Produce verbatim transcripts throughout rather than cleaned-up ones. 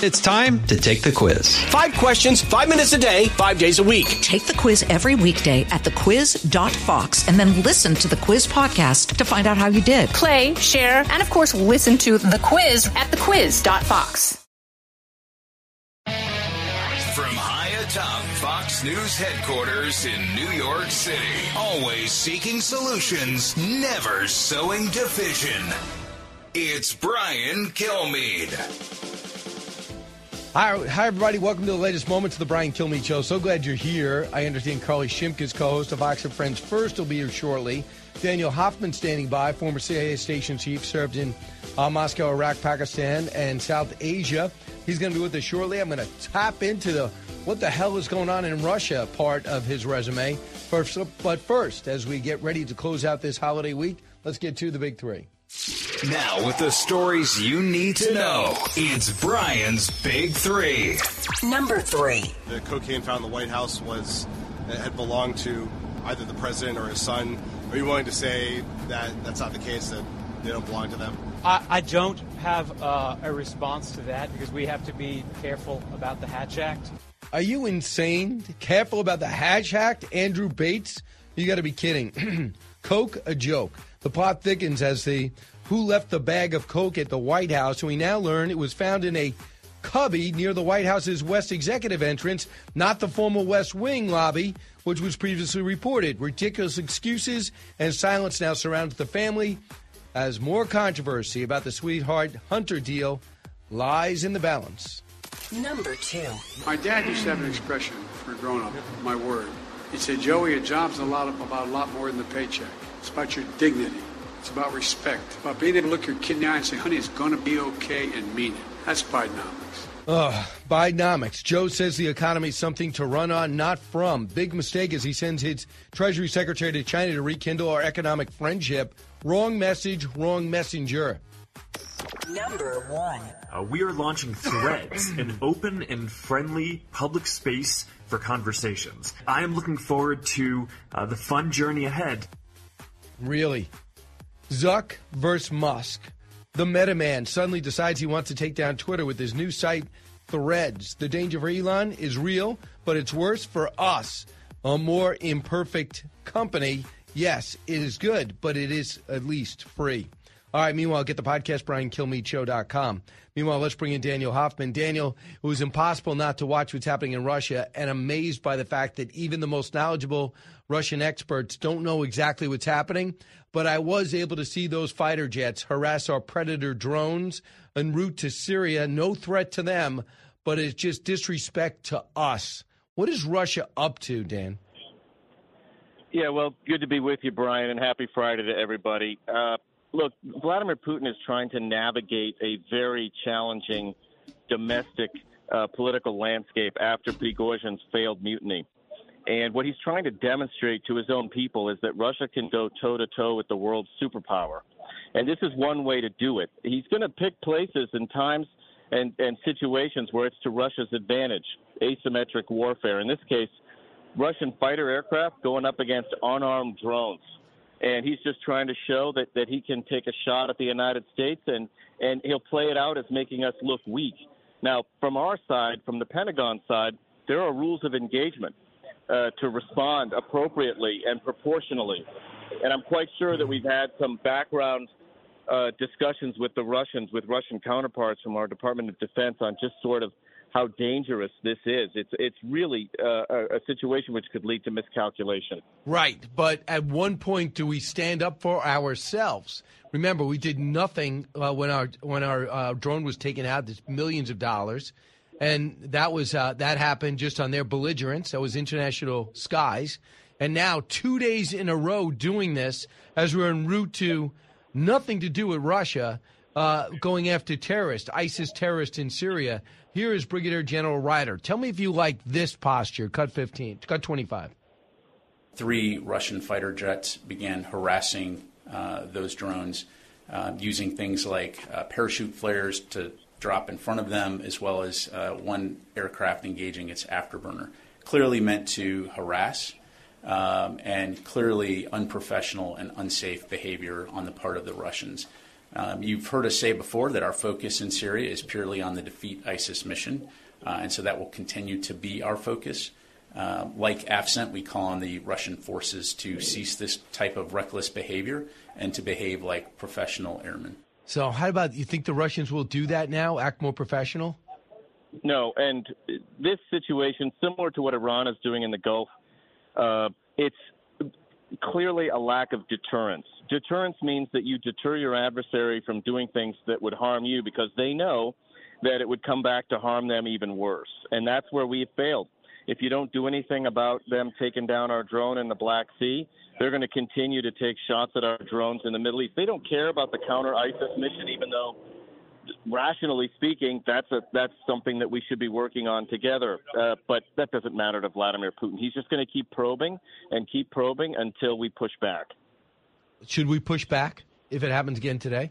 It's time to take the quiz. Five questions, five minutes a day, five days a week. Take the quiz every weekday at the quiz dot fox and then listen to the quiz podcast to find out how you did. Play, share, and of course, listen to the quiz at the quiz dot fox. From high atop Fox News headquarters in New York City, always seeking solutions, never sowing division. It's Brian Kilmeade. Hi, hi, everybody. Welcome to the latest moments of the Brian Kilmeade Show. So glad you're here. I understand Carly Shimkus, co-host of Fox and Friends First, will be here shortly. Daniel Hoffman standing by, former C I A station chief, served in uh, Moscow, Iraq, Pakistan, and South Asia. He's going to be with us shortly. I'm going to tap into the what the hell is going on in Russia part of his resume. First, but first, as we get ready to close out this holiday week, let's get to the big three. Now, with the stories you need to know, it's Brian's Big Three. Number three. The cocaine found in the White House was had belonged to either the president or his son. Are you willing to say that that's not the case, that they don't belong to them? I, I don't have uh, a response to that because we have to be careful about the Hatch Act. Are you insane? Careful about the Hatch Act? Andrew Bates? You got to be kidding. Coke, a joke. The plot thickens as the who left the bag of coke at the White House. We now learn it was found in a cubby near the White House's West Executive entrance, not the former West Wing lobby, which was previously reported. Ridiculous excuses and silence now surrounds the family as more controversy about the sweetheart Hunter deal lies in the balance. Number two. My dad used to have an expression for a grown-up, my word. He said, Joey, a job's a lot of, about a lot more than the paycheck. It's about your dignity. It's about respect. About being able to look your kid in the eye and say, honey, it's going to be okay, and mean it. That's Bidenomics. Ugh, Bidenomics. Joe says the economy is something to run on, not from. Big mistake as he sends his Treasury Secretary to China to rekindle our economic friendship. Wrong message, wrong messenger. Number one. Uh, we are launching Threads, an open and friendly public space for conversations. I am looking forward to uh, the fun journey ahead. Really? Zuck versus Musk. The Meta Man suddenly decides he wants to take down Twitter with his new site, Threads. The danger for Elon is real, but it's worse for us, a more imperfect company. Yes, it is good, but it is at least free. All right, meanwhile, get the podcast, brian kilmeade show dot com. Meanwhile, let's bring in Daniel Hoffman. Daniel, it was impossible not to watch what's happening in Russia, and amazed by the fact that even the most knowledgeable Russian experts don't know exactly what's happening. But I was able to see those fighter jets harass our Predator drones en route to Syria. No threat to them, but it's just disrespect to us. What is Russia up to, Dan? Yeah, well, good to be with you, Brian, and happy Friday to everybody. Uh, look, Vladimir Putin is trying to navigate a very challenging domestic uh, political landscape after Prigozhin's failed mutiny. And what he's trying to demonstrate to his own people is that Russia can go toe-to-toe with the world's superpower. And this is one way to do it. He's going to pick places and times and, and situations where it's to Russia's advantage, asymmetric warfare. In this case, Russian fighter aircraft going up against unarmed drones. And he's just trying to show that, that he can take a shot at the United States, and, and he'll play it out as making us look weak. Now, from our side, from the Pentagon side, there are rules of engagement. Uh, to respond appropriately and proportionally. And I'm quite sure that we've had some background uh, discussions with the Russians, with Russian counterparts from our Department of Defense on just sort of how dangerous this is. It's it's really uh, a, a situation which could lead to miscalculation. Right, but at one point do we stand up for ourselves? Remember, we did nothing uh, when our when our uh, drone was taken out. There's millions of dollars. And that was uh, that happened just on their belligerence. That was international skies. And now two days in a row doing this as we're en route to nothing to do with Russia, uh, going after terrorists, ISIS terrorists in Syria. Here is Brigadier General Ryder. Tell me if you like this posture. Cut fifteen, cut twenty-five. Three Russian fighter jets began harassing uh, those drones uh, using things like uh, parachute flares to drop in front of them, as well as uh, one aircraft engaging its afterburner. Clearly meant to harass um, and clearly unprofessional and unsafe behavior on the part of the Russians. Um, you've heard us say before that our focus in Syria is purely on the defeat ISIS mission, uh, and so that will continue to be our focus. Uh, like AFCENT, we call on the Russian forces to cease this type of reckless behavior and to behave like professional airmen. So how about, you think the Russians will do that now, act more professional? No, and this situation, similar to what Iran is doing in the Gulf, uh, it's clearly a lack of deterrence. Deterrence means that you deter your adversary from doing things that would harm you because they know that it would come back to harm them even worse. And that's where we've failed. If you don't do anything about them taking down our drone in the Black Sea, they're going to continue to take shots at our drones in the Middle East. They don't care about the counter-ISIS mission, even though, rationally speaking, that's a that's something that we should be working on together. Uh, but that doesn't matter to Vladimir Putin. He's just going to keep probing and keep probing until we push back. Should we push back if it happens again today?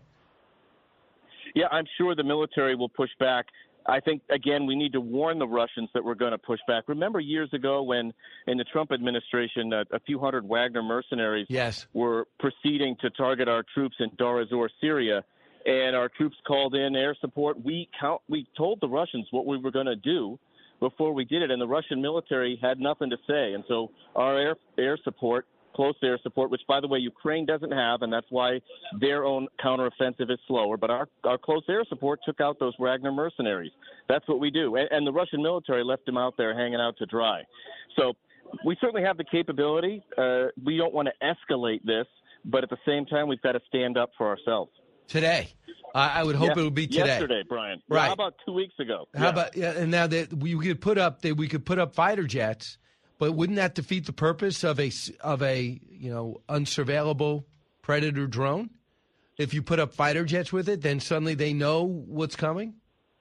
Yeah, I'm sure the military will push back. I think, again, we need to warn the Russians that we're going to push back. Remember years ago when, in the Trump administration, a, a few hundred Wagner mercenaries yes. were proceeding to target our troops in Dar ez-Zor, Syria, and our troops called in air support. We count, we told the Russians what we were going to do before we did it, and the Russian military had nothing to say. And so our air, air support, close air support, which, by the way, Ukraine doesn't have, and that's why their own counteroffensive is slower. But our, our close air support took out those Wagner mercenaries. That's what we do. And, and the Russian military left them out there hanging out to dry. So we certainly have the capability. Uh, we don't want to escalate this, but at the same time, we've got to stand up for ourselves. Today. Uh, I would hope yes, it would be today. Yesterday, Brian. Right. Yeah, how about two weeks ago? How yeah. about, yeah, and now that we could put up, that we could put up fighter jets, but wouldn't that defeat the purpose of a, of a, you know, unsurveillable Predator drone? If you put up fighter jets with it, then suddenly they know what's coming?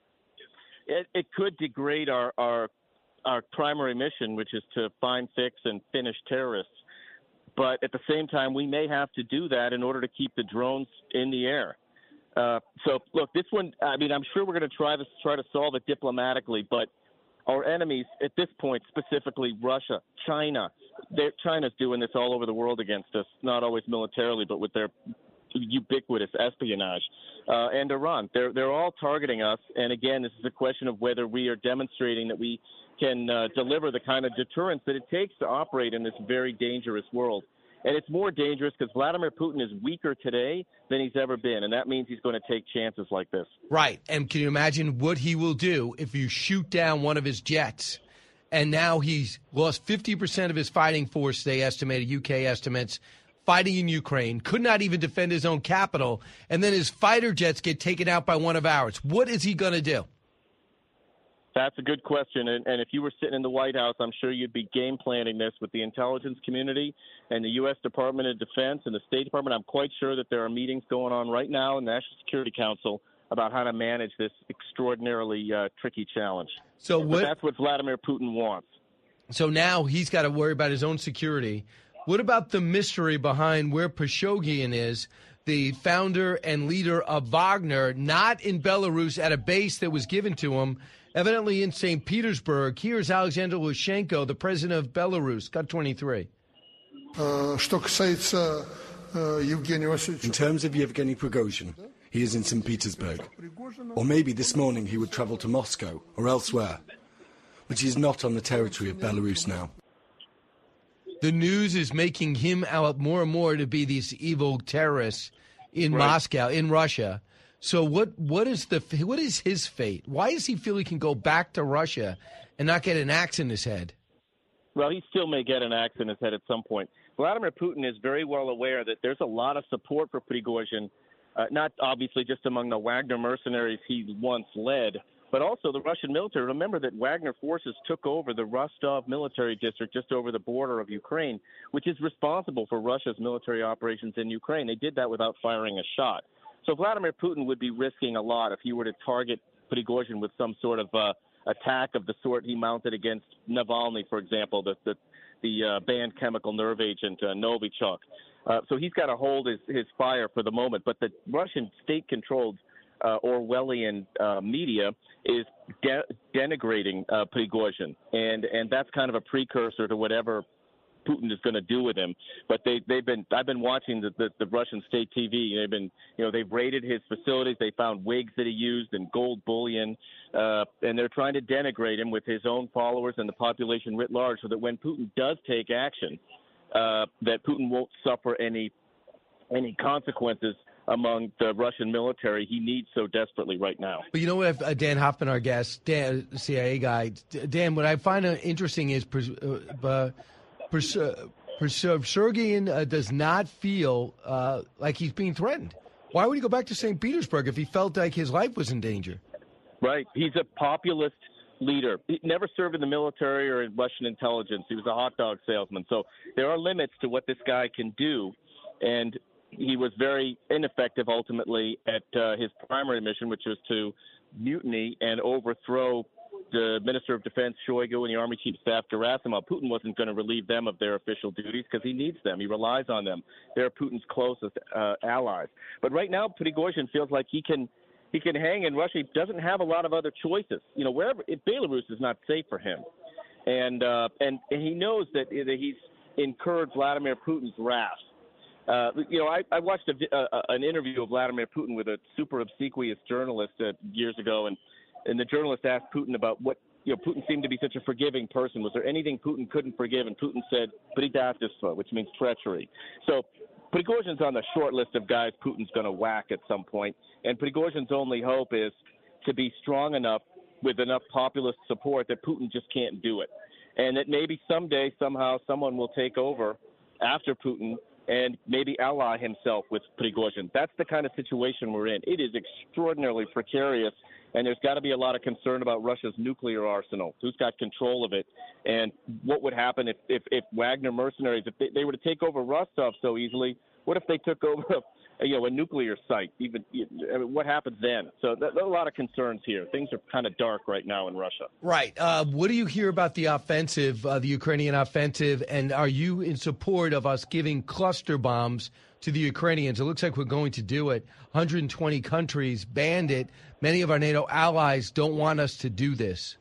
It, it could degrade our, our our primary mission, which is to find, fix, and finish terrorists. But at the same time, we may have to do that in order to keep the drones in the air. Uh, so, look, this one, I mean, I'm sure we're going to try to try to solve it diplomatically, but our enemies at this point, specifically Russia, China, China's doing this all over the world against us, not always militarily, but with their ubiquitous espionage, uh, and Iran. They're, they're all targeting us. And again, this is a question of whether we are demonstrating that we can uh, deliver the kind of deterrence that it takes to operate in this very dangerous world. And it's more dangerous because Vladimir Putin is weaker today than he's ever been, and that means he's going to take chances like this. Right. And can you imagine what he will do if you shoot down one of his jets? And now he's lost fifty percent of his fighting force, they estimated, U K estimates, fighting in Ukraine, could not even defend his own capital, and then his fighter jets get taken out by one of ours. What is he going to do? That's a good question, and, and if you were sitting in the White House, I'm sure you'd be game planning this with the intelligence community and the U S Department of Defense and the State Department. I'm quite sure that there are meetings going on right now in the National Security Council about how to manage this extraordinarily uh, tricky challenge. So but what, that's what Vladimir Putin wants. So now he's got to worry about his own security. What about the mystery behind where Prigozhin is, the founder and leader of Wagner, not in Belarus at a base that was given to him, evidently in Saint Petersburg? Here's Alexander Lukashenko, the president of Belarus. Cut twenty-three. In terms of Yevgeny Prigozhin, he is in Saint Petersburg. Or maybe this morning he would travel to Moscow or elsewhere. But he is not on the territory of Belarus now. The news is making him out more and more to be these evil terrorists in Right. Moscow, in Russia. So what? What is the? What is his fate? Why does he feel he can go back to Russia and not get an axe in his head? Well, he still may get an axe in his head at some point. Vladimir Putin is very well aware that there's a lot of support for Prigozhin, uh, not obviously just among the Wagner mercenaries he once led, but also the Russian military. Remember that Wagner forces took over the Rostov military district just over the border of Ukraine, which is responsible for Russia's military operations in Ukraine. They did that without firing a shot. So Vladimir Putin would be risking a lot if he were to target Prigozhin with some sort of uh, attack of the sort he mounted against Navalny, for example, the the, the uh, banned chemical nerve agent uh, Novichok. Uh, so he's got to hold his, his fire for the moment. But the Russian state-controlled uh, Orwellian uh, media is de- denigrating uh, Prigozhin, and and that's kind of a precursor to whatever Putin is going to do with him. But they they've been I've been watching the, the the Russian state T V. They've been you know they've raided his facilities. They found wigs that he used and gold bullion, uh, and they're trying to denigrate him with his own followers and the population writ large, so that when Putin does take action, uh, that Putin won't suffer any any consequences among the Russian military he needs so desperately right now. But you know what, uh, Dan Hoffman, our guest, Dan, C I A guy. Dan, what I find uh, interesting is uh, Prigozhin uh, does not feel uh, like he's being threatened. Why would he go back to Saint Petersburg if he felt like his life was in danger? Right. He's a populist leader. He never served in the military or in Russian intelligence. He was a hot dog salesman. So there are limits to what this guy can do. And he was very ineffective ultimately at uh, his primary mission, which was to mutiny and overthrow the Minister of Defense, Shoigu, and the Army Chief of Staff, Gerasimov. Putin wasn't going to relieve them of their official duties because he needs them. He relies on them. They're Putin's closest uh, allies. But right now, Prigozhin feels like he can he can hang in Russia. He doesn't have a lot of other choices. You know, wherever – Belarus is not safe for him. And, uh, and, and he knows that, that he's incurred Vladimir Putin's wrath. Uh, you know, I, I watched a, uh, an interview of Vladimir Putin with a super obsequious journalist uh, years ago, and, and the journalist asked Putin about what, you know, Putin seemed to be such a forgiving person. Was there anything Putin couldn't forgive? And Putin said, "Предательство," which means treachery. So Prigozhin's on the short list of guys Putin's going to whack at some point, and Prigozhin's only hope is to be strong enough with enough populist support that Putin just can't do it, and that maybe someday, somehow, someone will take over after Putin and maybe ally himself with Prigozhin. That's the kind of situation we're in. It is extraordinarily precarious, and there's got to be a lot of concern about Russia's nuclear arsenal. Who's got control of it? And what would happen if, if, if Wagner mercenaries, if they, they were to take over Rostov so easily, what if they took over a, you know, a nuclear site? Even I mean, what happens then? So there are a lot of concerns here. Things are kind of dark right now in Russia. Right. Uh, what do you hear about the offensive, uh, the Ukrainian offensive, and are you in support of us giving cluster bombs to the Ukrainians? It looks like we're going to do it. one hundred twenty countries banned it. Many of our NATO allies don't want us to do this.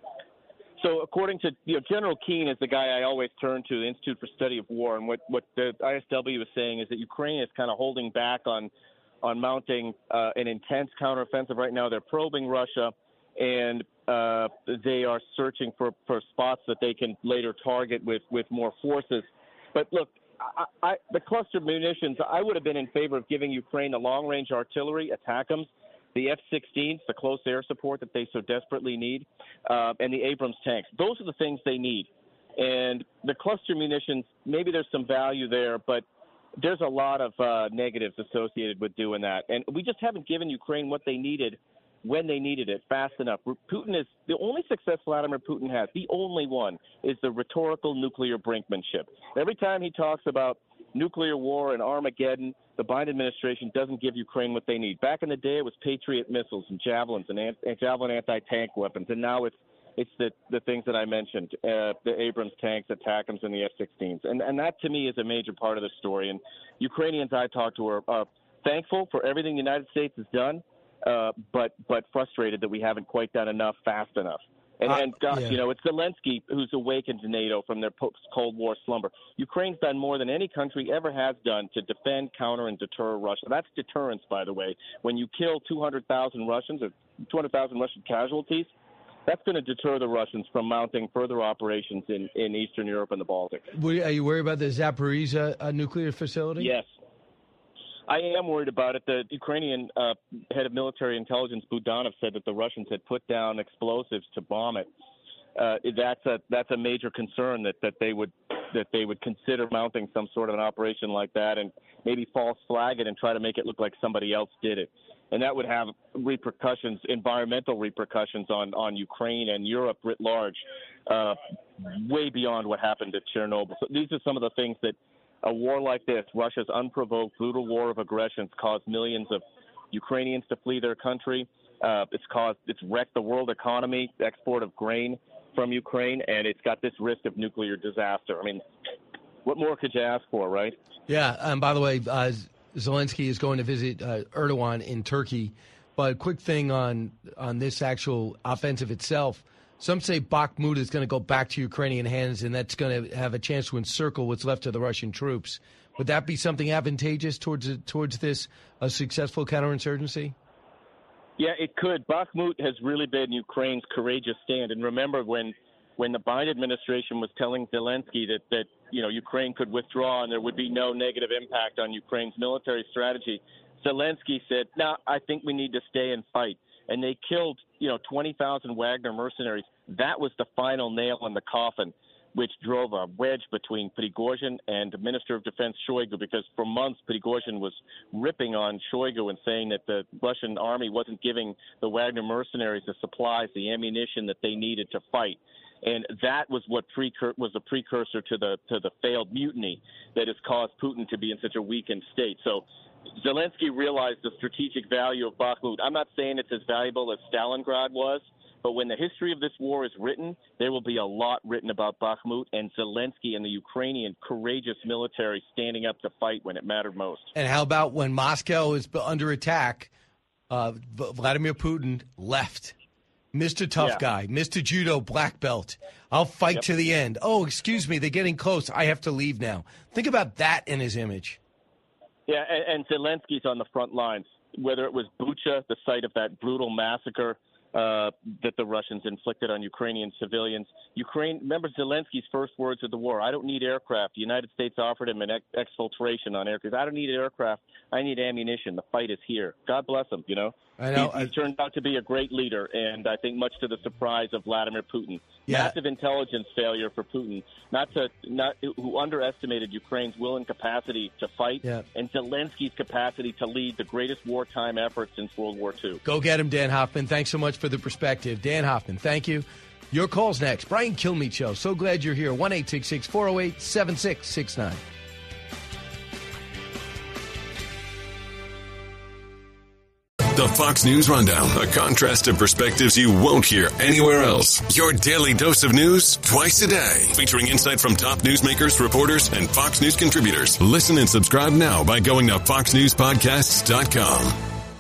So according to you know, General Keane is the guy I always turn to, the Institute for Study of War, and what, what the I S W is saying is that Ukraine is kind of holding back on on mounting uh, an intense counteroffensive right now. They're probing Russia, and uh, they are searching for, for spots that they can later target with, with more forces. But look, I, I, the cluster munitions, I would have been in favor of giving Ukraine the long-range artillery, ATACMS, the F sixteens, the close air support that they so desperately need, uh, and the Abrams tanks. Those are the things they need. And the cluster munitions, maybe there's some value there, but there's a lot of uh, negatives associated with doing that. And we just haven't given Ukraine what they needed when they needed it fast enough. Putin is the only success Vladimir Putin has, the only one, is the rhetorical nuclear brinkmanship. Every time he talks about nuclear war and Armageddon, the Biden administration doesn't give Ukraine what they need. Back in the day, it was Patriot missiles and javelins and, and javelin anti-tank weapons, and now it's it's the, the things that I mentioned, uh, the Abrams tanks, the ATACMS, and the F sixteens. And, and that, to me, is a major part of the story. And Ukrainians I talk to are, are thankful for everything the United States has done, uh, but but frustrated that we haven't quite done enough fast enough. And, uh, and gosh, yeah. you know, it's Zelensky who's awakened NATO from their post-Cold War slumber. Ukraine's done more than any country ever has done to defend, counter, and deter Russia. That's deterrence, by the way. When you kill two hundred thousand Russians or two hundred thousand Russian casualties, that's going to deter the Russians from mounting further operations in, in Eastern Europe and the Baltics. Are you worried about the Zaporizhzhia uh, nuclear facility? Yes. I am worried about it. The Ukrainian uh, head of military intelligence, Budanov, said that the Russians had put down explosives to bomb it. Uh, that's a that's a major concern that, that they would that they would consider mounting some sort of an operation like that and maybe false flag it and try to make it look like somebody else did it. And that would have repercussions, environmental repercussions on, on Ukraine and Europe writ large, uh, way beyond what happened at Chernobyl. So these are some of the things that a war like this, Russia's unprovoked, brutal war of aggression, has caused millions of Ukrainians to flee their country. Uh, it's caused, it's wrecked the world economy, the export of grain from Ukraine, and it's got this risk of nuclear disaster. I mean, what more could you ask for, right? Yeah, and by the way, uh, Zelensky is going to visit uh, Erdogan in Turkey. But quick thing on on this actual offensive itself. Some say Bakhmut is going to go back to Ukrainian hands, and that's going to have a chance to encircle what's left of the Russian troops. Would that be something advantageous towards towards this a successful counterinsurgency? Yeah, it could. Bakhmut has really been Ukraine's courageous stand. And remember when when the Biden administration was telling Zelensky that, that you know Ukraine could withdraw and there would be no negative impact on Ukraine's military strategy, Zelensky said, "No, I think we need to stay and fight." And they killed, you know, twenty thousand Wagner mercenaries. That was the final nail in the coffin, which drove a wedge between Prigozhin and Minister of Defense Shoigu, because for months Prigozhin was ripping on Shoigu and saying that the Russian army wasn't giving the Wagner mercenaries the supplies, the ammunition that they needed to fight. And that was what precur- was the precursor to the to the failed mutiny that has caused Putin to be in such a weakened state. So Zelensky realized the strategic value of Bakhmut. I'm not saying it's as valuable as Stalingrad was, but when the history of this war is written, there will be a lot written about Bakhmut and Zelensky and the Ukrainian courageous military standing up to fight when it mattered most. And how about when Moscow is under attack, uh, Vladimir Putin left. Mister Tough Yeah. Guy, Mister Judo Black Belt. I'll fight Yep. to the end. Oh, excuse me, they're getting close. I have to leave now. Think about that in his image. Yeah, and, and Zelensky's on the front lines, whether it was Bucha, the site of that brutal massacre uh, that the Russians inflicted on Ukrainian civilians. Ukraine, remember Zelensky's first words of the war, I don't need aircraft. The United States offered him an ex- exfiltration on aircraft. I don't need aircraft. I need ammunition. The fight is here. God bless him, you know. I know. He, he turned out to be a great leader, and I think much to the surprise of Vladimir Putin. Yeah. Massive intelligence failure for Putin, not to not who underestimated Ukraine's will and capacity to fight, Yeah. and Zelensky's capacity to lead the greatest wartime effort since World War Two. Go get him, Dan Hoffman. Thanks so much for the perspective. Dan Hoffman, thank you. Your call's next. Brian Kilmeade Show. So glad you're here. one eight six six, four oh eight, seven six six nine. The Fox News Rundown, a contrast of perspectives you won't hear anywhere else. Your daily dose of news twice a day, featuring insight from top newsmakers, reporters, and Fox News contributors. Listen and subscribe now by going to fox news podcasts dot com.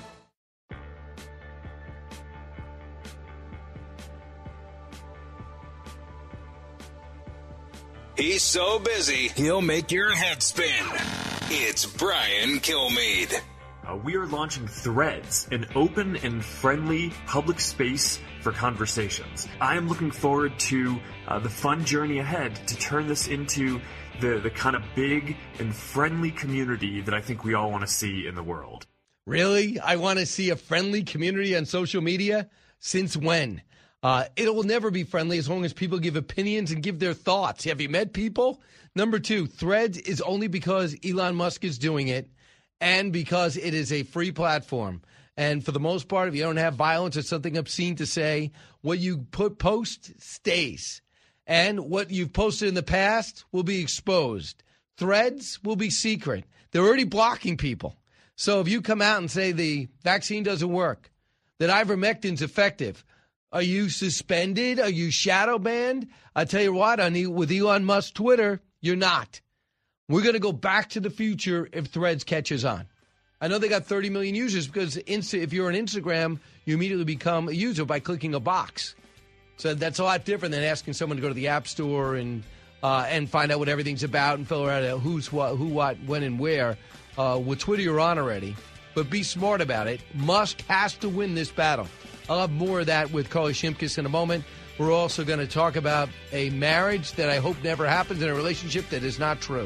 He's so busy, he'll make your head spin. It's Brian Kilmeade. Uh, we are launching Threads, an open and friendly public space for conversations. I am looking forward to uh, the fun journey ahead to turn this into the, the kind of big and friendly community that I think we all want to see in the world. Really? I want to see a friendly community on social media? Since when? Uh, it will never be friendly as long as people give opinions and give their thoughts. Have you met people? Number two, Threads is only because Elon Musk is doing it and because it is a free platform. And for the most part, if you don't have violence or something obscene to say, what you put post stays. And what you've posted in the past will be exposed. Threads will be secret. They're already blocking people. So if you come out and say the vaccine doesn't work, that ivermectin's effective, are you suspended? Are you shadow banned? I tell you what, on the, with Elon Musk's Twitter, you're not. We're going to go back to the future if Threads catches on. I know they got thirty million users because Insta, if you're on Instagram, you immediately become a user by clicking a box. So that's a lot different than asking someone to go to the App Store and uh, and find out what everything's about and figure out who's what, who, what, when, and where. Uh, with Twitter, you're on already. But be smart about it. Musk has to win this battle. I'll have more of that with Carly Shimkus in a moment. We're also going to talk about a marriage that I hope never happens and a relationship that is not true.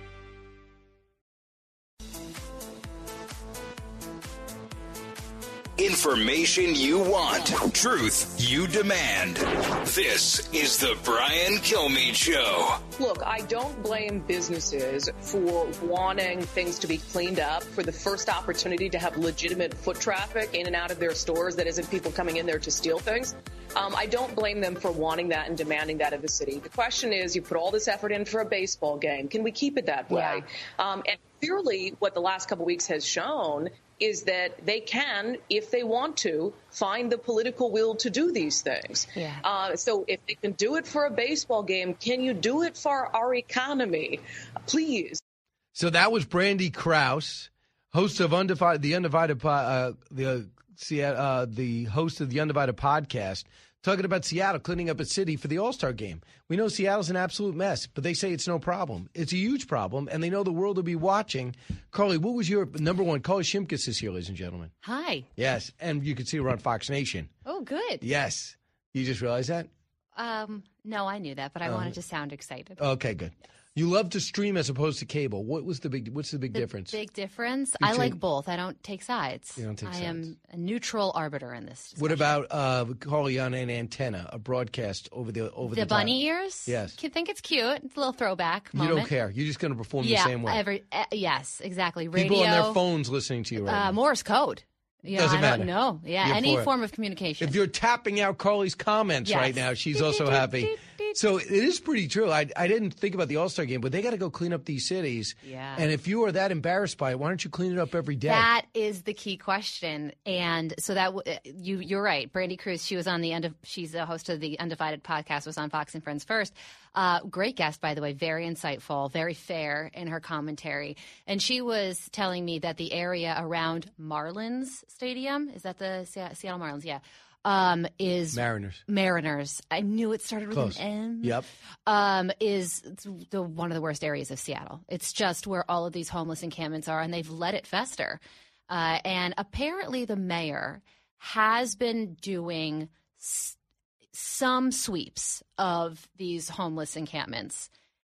Information you want. Truth you demand. This is the Brian Kilmeade Show. Look, I don't blame businesses for wanting things to be cleaned up, for the first opportunity to have legitimate foot traffic in and out of their stores that isn't people coming in there to steal things. Um, I don't blame them for wanting that and demanding that of the city. The question is, you put all this effort in for a baseball game. Can we keep it that way? Yeah. Um, and clearly what the last couple of weeks has shown is that they can, if they want to, find the political will to do these things. Yeah. Uh, so if they can do it for a baseball game, can you do it for our economy? Please. So that was Brandy Krause, host of Undivided, the Undivided, uh, the uh, the host of the Undivided podcast, talking about Seattle cleaning up a city for the All-Star game. We know Seattle's an absolute mess, but they say it's no problem. It's a huge problem, and they know the world will be watching. Carly, what was your number one? Carly Shimkus is here, ladies and gentlemen. Hi. Yes, and you can see her on Fox Nation. Oh, good. Yes. You just realized that? Um, no, I knew that, but I Uh, wanted to sound excited. Okay, good. You love to stream as opposed to cable. What was the big? What's the big The difference? Big difference. Between- I like both. I don't take sides. You don't take I sides. am a neutral arbiter in this. What about uh, Carly on an antenna, a broadcast over the over the, The top? bunny ears? Yes. I think it's cute. It's a little throwback You moment. don't care. You're just going to perform yeah, the same way. Every, uh, yes, exactly. Radio. People on their phones listening to you right uh, now. Morse code. Yeah, Doesn't I matter. don't know. Yeah, You're any for it. form of communication. If you're tapping out Carly's comments Yes. right now, she's also happy. So it is pretty true. I, I didn't think about the All-Star game, but they got to go clean up these cities. Yeah. And if you are that embarrassed by it, why don't you clean it up every day? That is the key question, and so that w- you you're right. Brandy Cruz, she was on the end of she's a host of the Undivided podcast, was on Fox and Friends First. Uh, great guest, by the way, very insightful, very fair in her commentary, and she was telling me that the area around Marlins Stadium, is that the Se- Seattle Marlins? Yeah. Um, is Mariners. Mariners. I knew it started with Close. an M. Yep. Um, is the one of the worst areas of Seattle. It's just where all of these homeless encampments are, and they've let it fester. Uh, and apparently, the mayor has been doing s- some sweeps of these homeless encampments,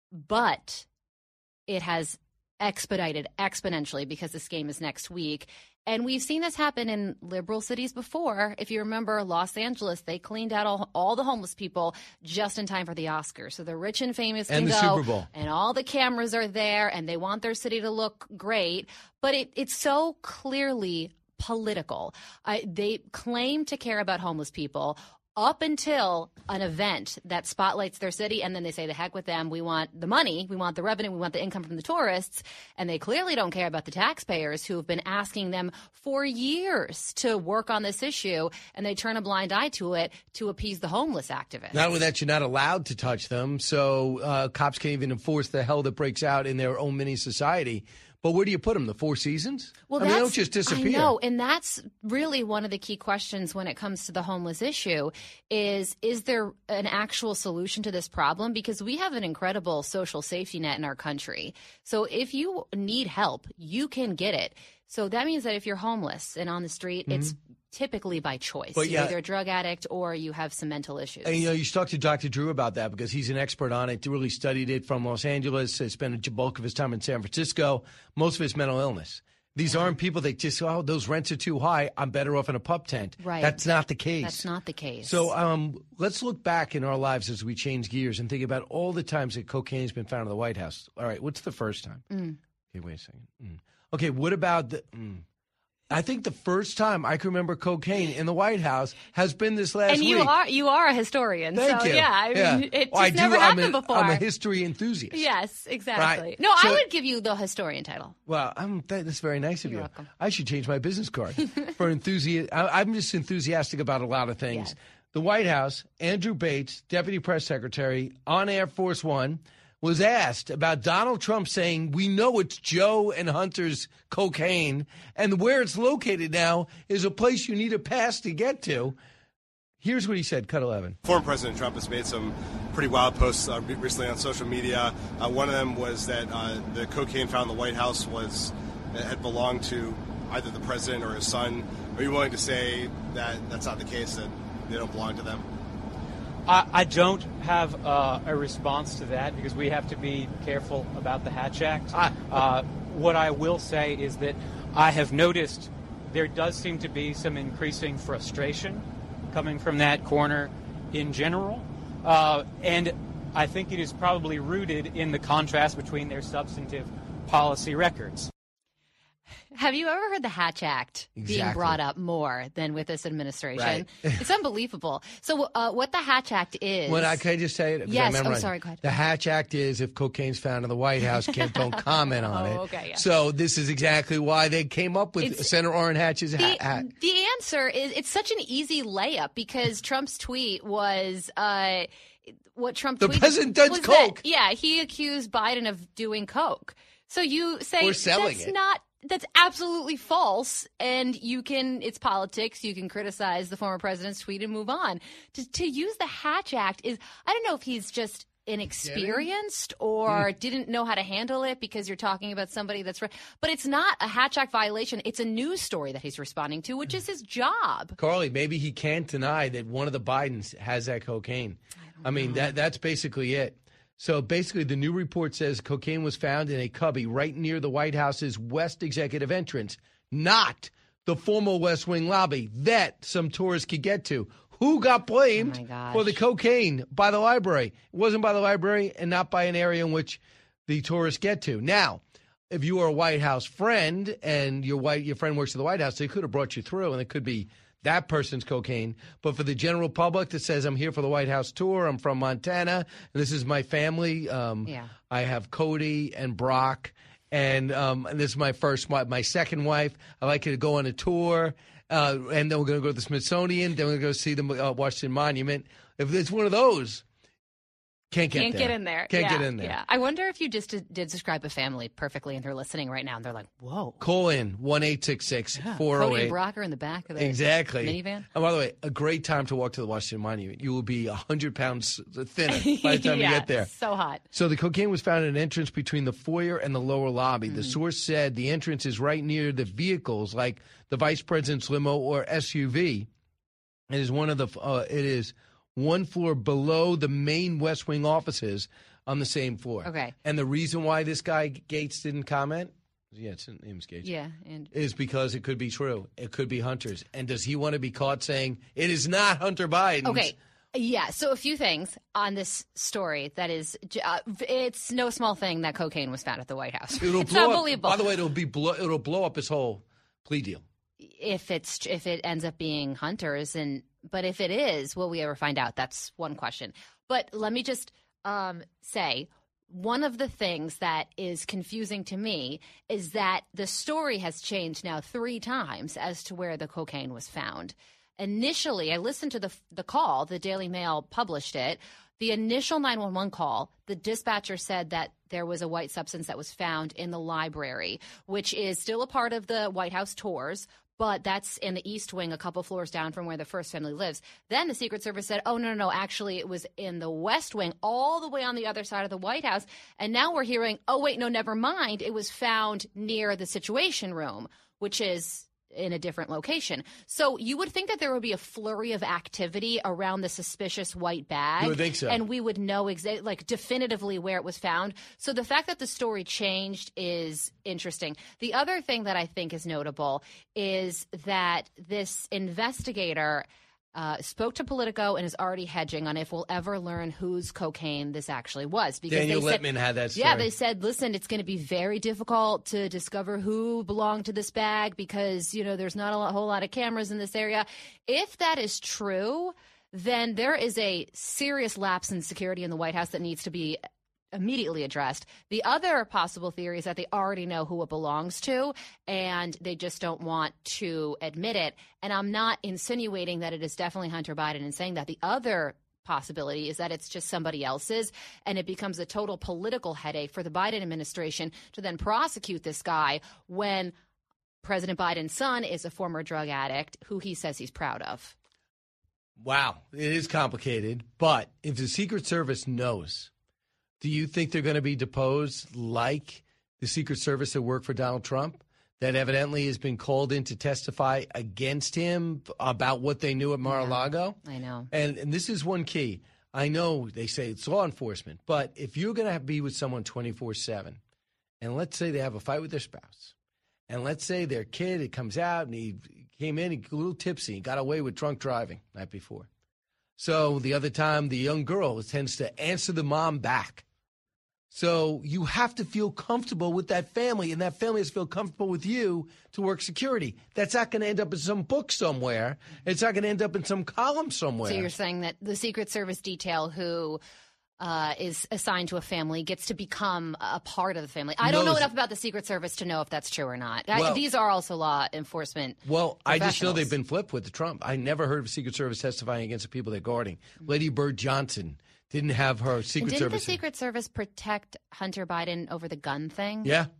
but it has expedited exponentially because this game is next week. And we've seen this happen in liberal cities before. If you remember Los Angeles, they cleaned out all, all the homeless people just in time for the Oscars. So the rich and famous can And the go, Super Bowl. and all the cameras are there, and they want their city to look great. But it, it's so clearly political. Uh, they claim to care about homeless people up until an event that spotlights their city, and then they say, the heck with them. We want the money. We want the revenue. We want the income from the tourists. And they clearly don't care about the taxpayers who have been asking them for years to work on this issue, and they turn a blind eye to it to appease the homeless activists. Not only that, you're not allowed to touch them, so uh, cops can't even enforce the hell that breaks out in their own mini society. But where do you put them? The Four Seasons? Well, I mean, they that's, don't just disappear. I know, and that's really one of the key questions when it comes to the homeless issue is, is there an actual solution to this problem? Because we have an incredible social safety net in our country. So if you need help, you can get it. So that means that if you're homeless and on the street, Mhm. it's typically by choice. But You're yeah- either a drug addict or you have some mental issues. And, you know, you should talk to Doctor Drew about that because he's an expert on it. He really studied it from Los Angeles. He spent a bulk of his time in San Francisco. Most of it's mental illness. These aren't people that just, oh, those rents are too high. I'm better off in a pup tent. Right. That's not the case. That's not the case. So um, let's look back in our lives as we change gears and think about all the times that cocaine's been found in the White House. All right, what's the first time? Mm. Okay, wait a second. Mm. Okay, what about the... Mm. I think the first time I can remember cocaine in the White House has been this last and week. you are you are a historian. Thank so, you. Yeah, I mean, Yeah. it just Well, I do. never I'm happened a, before. I'm a history enthusiast. Yes, exactly. Right. No, So- I would give you the historian title. Well, I'm, that, that's very nice of You're you. welcome. I should change my business card for enthusiast. I, I'm just enthusiastic about a lot of things. The White House, Andrew Bates, Deputy Press Secretary, on Air Force One, was asked about Donald Trump saying, we know it's Joe and Hunter's cocaine, and where it's located now is a place you need a pass to get to. Here's what he said, cut eleven. Former President Trump has made some pretty wild posts uh, recently on social media. Uh, one of them was that uh, the cocaine found in the White House was had belonged to either the president or his son. Are you willing to say that that's not the case, that they don't belong to them? I, I don't have uh, a response to that because we have to be careful about the Hatch Act. Uh, what I will say is that I have noticed there does seem to be some increasing frustration coming from that corner in general. Uh, and I think it is probably rooted in the contrast between their substantive policy records. Have you ever heard the Hatch Act being Exactly. brought up more than with this administration? Right. It's unbelievable. So uh, what the Hatch Act is... When I, can I just say it? Because I Yes. remember Oh, it. sorry. Go ahead. The Hatch Act is if cocaine's found in the White House, Kent don't comment on Oh, it. okay, yeah. So this is exactly why they came up with It's- Senator Orrin Hatch's The, hat. the answer is it's such an easy layup because Trump's tweet was uh, what Trump The tweeted president does was coke. that- yeah, he accused Biden of doing coke. So you say Or selling that's it. not that's absolutely false. And you can, it's politics. You can criticize the former president's tweet and move on. To, to use the Hatch Act is, I don't know if he's just inexperienced or mm. didn't know how to handle it because you're talking about somebody that's, re- but it's not a Hatch Act violation. It's a news story that he's responding to, which is his job. Carly, maybe he can't deny that one of the Bidens has that cocaine. I, I mean, that that's basically it. So basically, the new report says cocaine was found in a cubby right near the White House's West Executive entrance, not the former West Wing lobby that some tourists could get to. Who got blamed oh for the cocaine? By the library. It wasn't by the library and not by an area in which the tourists get to. Now, if you are a White House friend and your white your friend works at the White House, they could have brought you through, and it could be that person's cocaine. But for the general public that says, I'm here for the White House tour, I'm from Montana, and this is my family. Um, yeah. I have Cody and Brock, and, um, and this is my first, my, my second wife. I like you to go on a tour, uh, and then we're going to go to the Smithsonian, then we're going to go see the uh, Washington Monument. If it's one of those, can't get Can't there. get in there. Can't yeah, get in there. Yeah. I wonder if you just did, did describe a family perfectly and they're listening right now and they're like, whoa. Call in one eight six six, four oh eight. Cody and Brock are in the back of the exactly. minivan. And by the way, a great time to walk to the Washington Monument. You will be one hundred pounds thinner by the time yeah, you get there. So hot. So the cocaine was found at an entrance between the foyer and the lower lobby. Mm. The source said the entrance is right near the vehicles like the vice president's limo or S U V. It is one of the uh, it is one floor below the main West Wing offices on the same floor. Okay. And the reason why this guy Gates didn't comment, yeah, it's his name's Gates. Yeah, and is because it could be true. It could be Hunter's. And does he want to be caught saying it is not Hunter Biden? Okay. Yeah, so a few things on this story that is, uh, it's no small thing that cocaine was found at the White House. It'll It's blow unbelievable. Up, by the way, it'll be blow, it'll blow up his whole plea deal. If it's if it ends up being Hunter's, and but if it is, will we ever find out? That's one question. But let me just um, say, one of the things that is confusing to me is that the story has changed now three times as to where the cocaine was found. Initially, I listened to the the call. The Daily Mail published it. The initial nine one one call, the dispatcher said that there was a white substance that was found in the library, which is still a part of the White House tours, but that's in the East Wing, a couple floors down from where the first family lives. Then the Secret Service said, oh, no, no, no, actually it was in the West Wing, all the way on the other side of the White House. And now we're hearing, oh, wait, no, never mind. It was found near the Situation Room, which is in a different location. So you would think that there would be a flurry of activity around the suspicious white bag. You would think so. And we would know exa- like definitively where it was found. So the fact that the story changed is interesting. The other thing that I think is notable is that this investigator Uh, spoke to Politico and is already hedging on if we'll ever learn whose cocaine this actually was. Because Daniel they said, Littman had that story. Yeah, they said, listen, it's going to be very difficult to discover who belonged to this bag because, you know, there's not a lot, whole lot of cameras in this area. If that is true, then there is a serious lapse in security in the White House that needs to be immediately addressed. The other possible theory is that they already know who it belongs to and they just don't want to admit it. And I'm not insinuating that it is definitely Hunter Biden and saying that. The other possibility is that it's just somebody else's and it becomes a total political headache for the Biden administration to then prosecute this guy when President Biden's son is a former drug addict who he says he's proud of. Wow, it is complicated. But if the Secret Service knows, do you think they're going to be deposed like the Secret Service that worked for Donald Trump, that evidently has been called in to testify against him about what they knew at Mar-a-Lago? I know. And, and this is one key. I know they say it's law enforcement, but if you're going to be with someone twenty-four seven, and let's say they have a fight with their spouse, and let's say their kid, it comes out, and he came in, he got a little tipsy, he got away with drunk driving the night before. So the other time, the young girl tends to answer the mom back. So you have to feel comfortable with that family, and that family has to feel comfortable with you to work security. That's not going to end up in some book somewhere. It's not going to end up in some column somewhere. So you're saying that the Secret Service detail who uh, is assigned to a family gets to become a part of the family. I don't know enough about the Secret Service to know if that's true or not. Well, I, these are also law enforcement Well, I just know professionals. they've been flipped with Trump. I never heard of Secret Service testifying against the people they're guarding. Lady Bird Johnson didn't have her Secret and didn't Service. the Secret Service protect Hunter Biden over the gun thing? Yeah.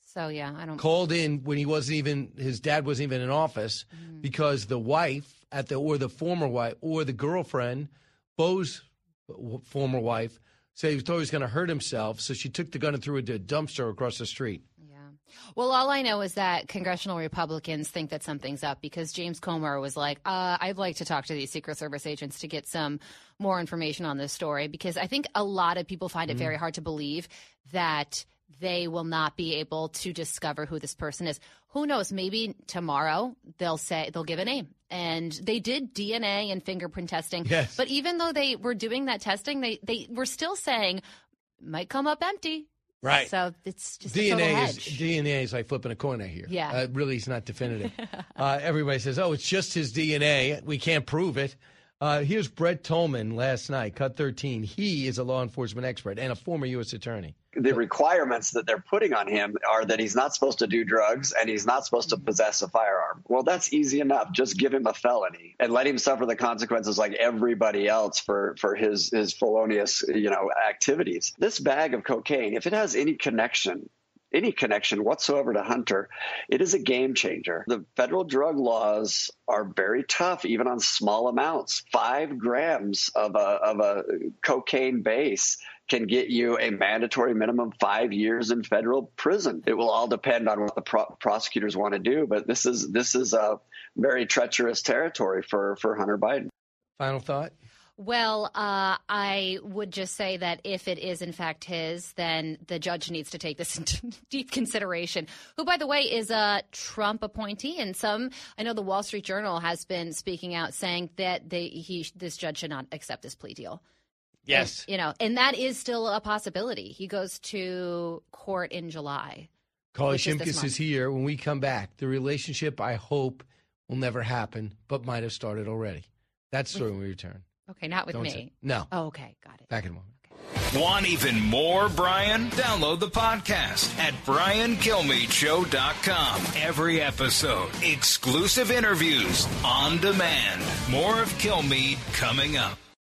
So, yeah, I don't... Called in when he wasn't even, his dad wasn't even in office mm. because the wife, at the or the former wife, or the girlfriend, Bo's former wife, said he thought he was going to hurt himself, so she took the gun and threw it into a dumpster across the street. Well, all I know is that congressional Republicans think that something's up because James Comer was like, uh, I'd like to talk to these Secret Service agents to get some more information on this story, because I think a lot of people find it mm-hmm. very hard to believe that they will not be able to discover who this person is. Who knows? Maybe tomorrow they'll say they'll give a name. And they did D N A and fingerprint testing. Yes. But even though they were doing that testing, they, they were still saying might come up empty. Right. So it's just D N A a total is hedge. D N A is like flipping a coin, I hear. Yeah. Uh, really, it's not definitive. uh, everybody says, oh, it's just his D N A. We can't prove it. Uh, here's Brett Tolman last night, Cut thirteen. He is a law enforcement expert and a former U S attorney. The requirements that they're putting on him are that he's not supposed to do drugs and he's not supposed to possess a firearm. Well, that's easy enough. Just give him a felony and let him suffer the consequences like everybody else for, for his, his felonious, you know, activities. This bag of cocaine, if it has any connection, any connection whatsoever to Hunter, it is a game changer. The federal drug laws are very tough, even on small amounts. Five grams of a, of a cocaine base can get you a mandatory minimum five years in federal prison. It will all depend on what the pro- prosecutors want to do, but this is this is a very treacherous territory for, for Hunter Biden. Final thought? Well, uh, I would just say that if it is in fact his, then the judge needs to take this into deep consideration, who, by the way, is a Trump appointee. And some, I know the Wall Street Journal has been speaking out saying that they, he, this judge should not accept this plea deal. Yes. And, you know, and that is still a possibility. He goes to court in July. Carly Shimkus is here. When we come back, the relationship, I hope, will never happen, but might have started already. That's the story when we return. Okay, not with Don't me. say- no. Oh, okay, got it. Back in a moment. Want even more Brian? Download the podcast at brian kilmeade show dot com. Every episode, exclusive interviews on demand. More of Kilmeade coming up.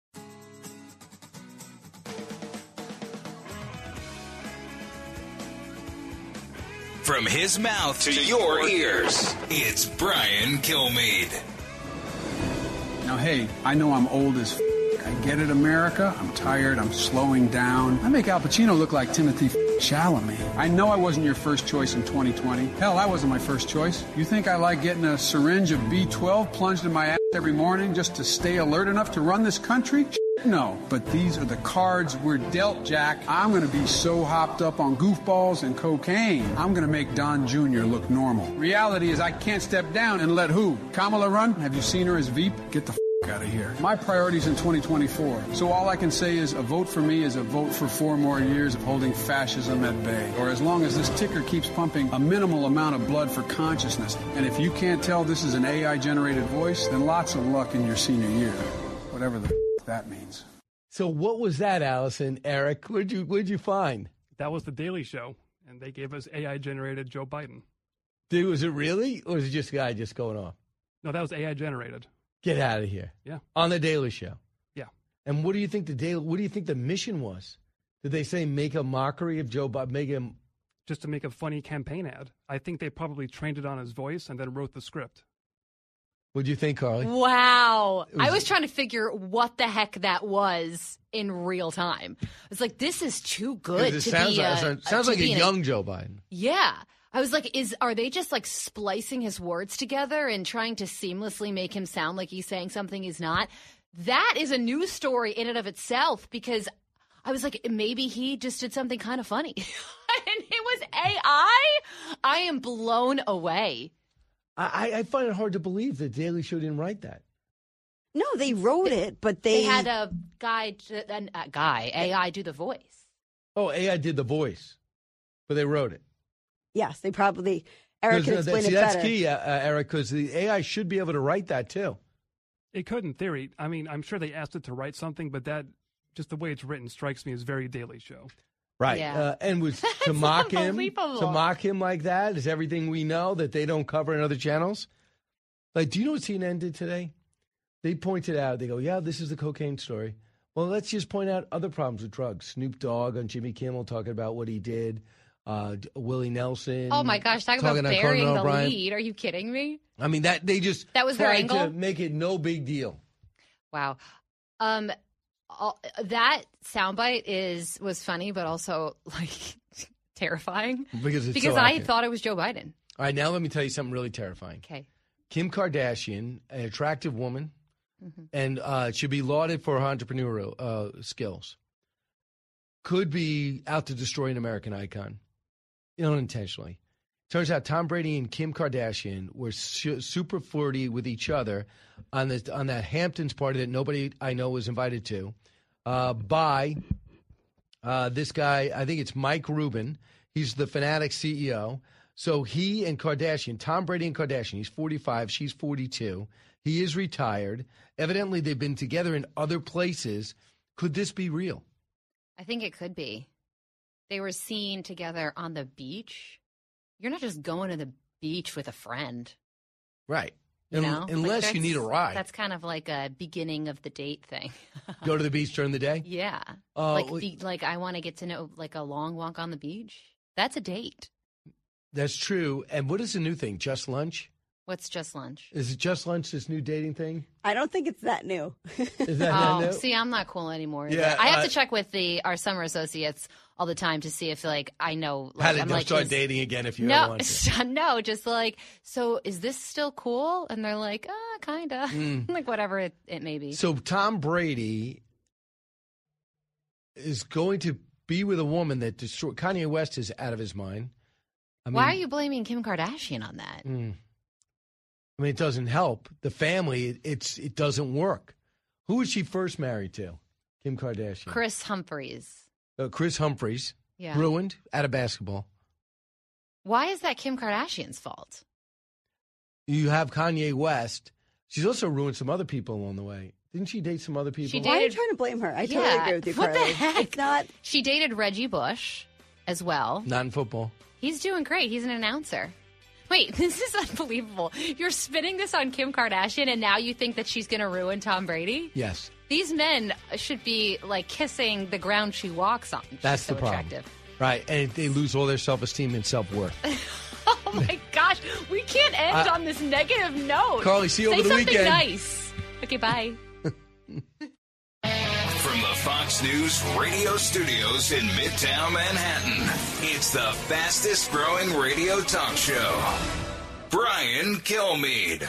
From his mouth to your ears, it's Brian Kilmeade. Now, hey, I know I'm old as f***. I get it, America. I'm tired. I'm slowing down. I make Al Pacino look like Timothy Chalamet. I know I wasn't your first choice in twenty twenty. Hell, I wasn't my first choice. You think I like getting a syringe of B twelve plunged in my ass every morning just to stay alert enough to run this country? No, but these are the cards we're dealt, Jack. I'm going to be so hopped up on goofballs and cocaine, I'm going to make Don Junior look normal. Reality is I can't step down and let who? Kamala run? Have you seen her as Veep? Get the f*** out of here. My priority's in twenty twenty-four. So all I can say is a vote for me is a vote for four more years of holding fascism at bay. Or as long as this ticker keeps pumping a minimal amount of blood for consciousness. And if you can't tell this is an A I-generated voice, then lots of luck in your senior year. Whatever the f- that means. So what was that, Allison? Eric, what'd you, what'd you find? That was The Daily Show, and they gave us A I-generated Joe Biden. Dude, was it really? Or was it just a guy just going off? No, that was A I-generated. Get out of here. Yeah. On the Daily Show. Yeah. And what do you think the daily, what do you think the mission was? Did they say make a mockery of Joe Biden, make him just to make a funny campaign ad? I think they probably trained it on his voice and then wrote the script. What do you think, Carly? Wow. Was, I was trying to figure what the heck that was in real time. It's like, this is too good it to sounds be like, a, sounds to like be a young Joe Biden. Yeah. I was like, is are they just like splicing his words together and trying to seamlessly make him sound like he's saying something he's not? That is a news story in and of itself, because I was like, maybe he just did something kind of funny. And it was A I? I am blown away. I, I find it hard to believe that Daily Show didn't write that. No, they wrote it, but they... They had a guy, a, a guy, A I do the voice. Oh, A I did the voice, but they wrote it. Yes, they probably... Eric can explain see, it that's better. key, uh, uh, Eric, because the A I should be able to write that, too. It could in theory. I mean, I'm sure they asked it to write something, but that, just the way it's written, strikes me as very Daily Show. Right. Yeah. Uh, and was to mock him, unbelievable. to mock him like that is everything we know that they don't cover in other channels. Like, do you know what C N N did today? They pointed out, they go, yeah, this is the cocaine story. Well, let's just point out other problems with drugs. Snoop Dogg on Jimmy Kimmel talking about what he did. uh, Willie Nelson. Oh my gosh, talk about talking on burying Conan the O'Brien. lead. Are you kidding me? I mean, that they just That was their tried angle? to make it no big deal. Wow. Um, all, that soundbite is was funny, but also like terrifying Because it's because so I accurate. thought it was Joe Biden. All right, now let me tell you something really terrifying. Okay. Kim Kardashian, an attractive woman, Mhm. and uh, should be lauded for her entrepreneurial uh, skills, could be out to destroy an American icon, unintentionally. Turns out Tom Brady and Kim Kardashian were su- super flirty with each other on the on that Hamptons party that nobody I know was invited to uh, by uh, this guy. I think it's Mike Rubin. He's the Fanatics C E O. So he and Kardashian, Tom Brady and Kardashian, he's forty-five, she's forty-two. He is retired. Evidently, they've been together in other places. Could this be real? I think it could be. They were seen together on the beach. You're not just going to the beach with a friend. Right. You Un- know? Like, unless you that's- need a ride. That's kind of like a beginning of the date thing. Go to the beach during the day? Yeah. Uh, like, well- be, like I want to get to know, like a long walk on the beach. That's a date. That's true. And what is the new thing? Just lunch? What's just lunch? Is it just lunch, this new dating thing? I don't think it's that new. Is that Oh, new? see, I'm not cool anymore. either. Yeah, I have I- to check with the our summer associates all the time to see if like I know. Like, How to I'm don't like, start is- dating again if you no, ever want to. no, just like, so is this still cool? And they're like, ah, kinda, Mm. like whatever it, it may be. So Tom Brady is going to be with a woman that destroyed. Kanye West is out of his mind. I mean, Why are you blaming Kim Kardashian on that? Mm. I mean, it doesn't help the family. It, it's it doesn't work. Who was she first married to? Kim Kardashian. Chris Humphries. Uh, Chris Humphries. Yeah. Ruined out of basketball. Why is that Kim Kardashian's fault? You have Kanye West. She's also ruined some other people along the way. Didn't she date some other people? She Why are you dated- trying to blame her? I totally Yeah, agree with you, what the Carly. heck? It's not. She dated Reggie Bush as well. Not in football. He's doing great. He's an announcer. Wait, this is unbelievable. You're spinning this on Kim Kardashian, and now you think that she's going to ruin Tom Brady? Yes. These men should be like kissing the ground she walks on. She's That's so the problem. attractive. Right. And they lose all their self-esteem and self-worth. Oh my gosh, we can't end Uh, on this negative note. Carly, see you Say over the something weekend. nice. Okay, bye. From the Fox News radio studios in Midtown Manhattan, it's the fastest growing radio talk show. Brian Kilmeade.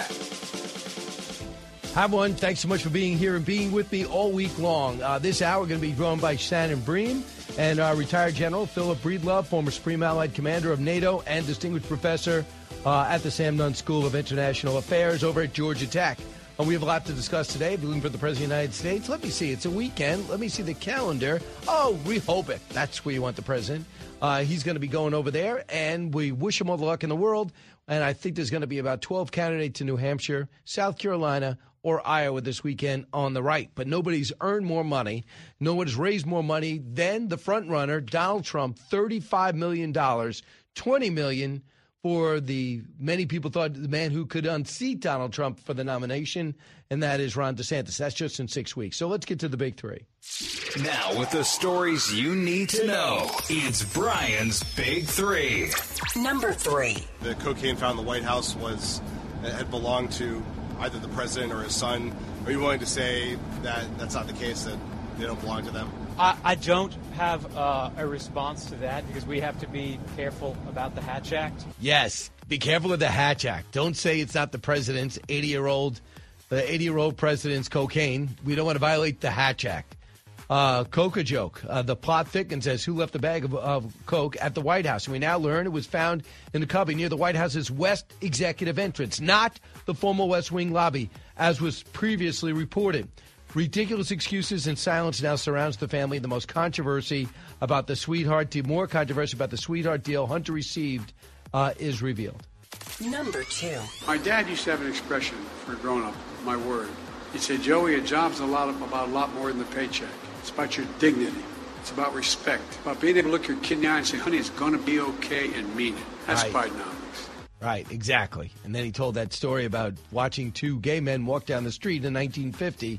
Hi, everyone. Thanks so much for being here and being with me all week long. Uh, this hour, we're going to be joined by Shannon Bream and our retired General Philip Breedlove, former Supreme Allied Commander of NATO and distinguished professor uh, at the Sam Nunn School of International Affairs over at Georgia Tech. And we have a lot to discuss today. We're looking for the President of the United States. Let me see. It's a weekend. Let me see the calendar. Oh, Rehoboth. That's where you want the President. Uh, he's going to be going over there, and we wish him all the luck in the world. And I think there's going to be about twelve candidates in New Hampshire, South Carolina, or Iowa this weekend on the right. But nobody's earned more money. No one's raised more money than the front runner, Donald Trump, thirty-five million dollars, twenty million dollars for the many people thought the man who could unseat Donald Trump for the nomination, and that is Ron DeSantis. That's just in six weeks. So let's get to the big three. Now, with the stories you need to know, it's Brian's Big Three. Number three. The cocaine found in the White House was had belonged to either the president or his son. Are you willing to say that that's not the case, that they don't belong to them? I, I don't have uh, a response to that because we have to be careful about the Hatch Act. Yes, be careful of the Hatch Act. Don't say it's not the president's eighty-year-old, the eighty-year-old president's cocaine. We don't want to violate the Hatch Act. Uh, Coca joke. Uh, the plot thickens as who left the bag of, of coke at the White House. And we now learn it was found in the cubby near the White House's West Executive entrance, not the former West Wing lobby, as was previously reported. Ridiculous excuses and silence now surrounds the family. The most controversy about the sweetheart deal, more controversy about the sweetheart deal Hunter received uh, is revealed. Number two. My dad used to have an expression for growing up, my word. He'd say, Joey, a job's a lot of, about a lot more than the paycheck. It's about your dignity. It's about respect. About being able to look your kid in the eye and say, honey, it's going to be okay, and mean it. That's Right. Bidenomics. Right, exactly. And then he told that story about watching two gay men walk down the street in nineteen fifty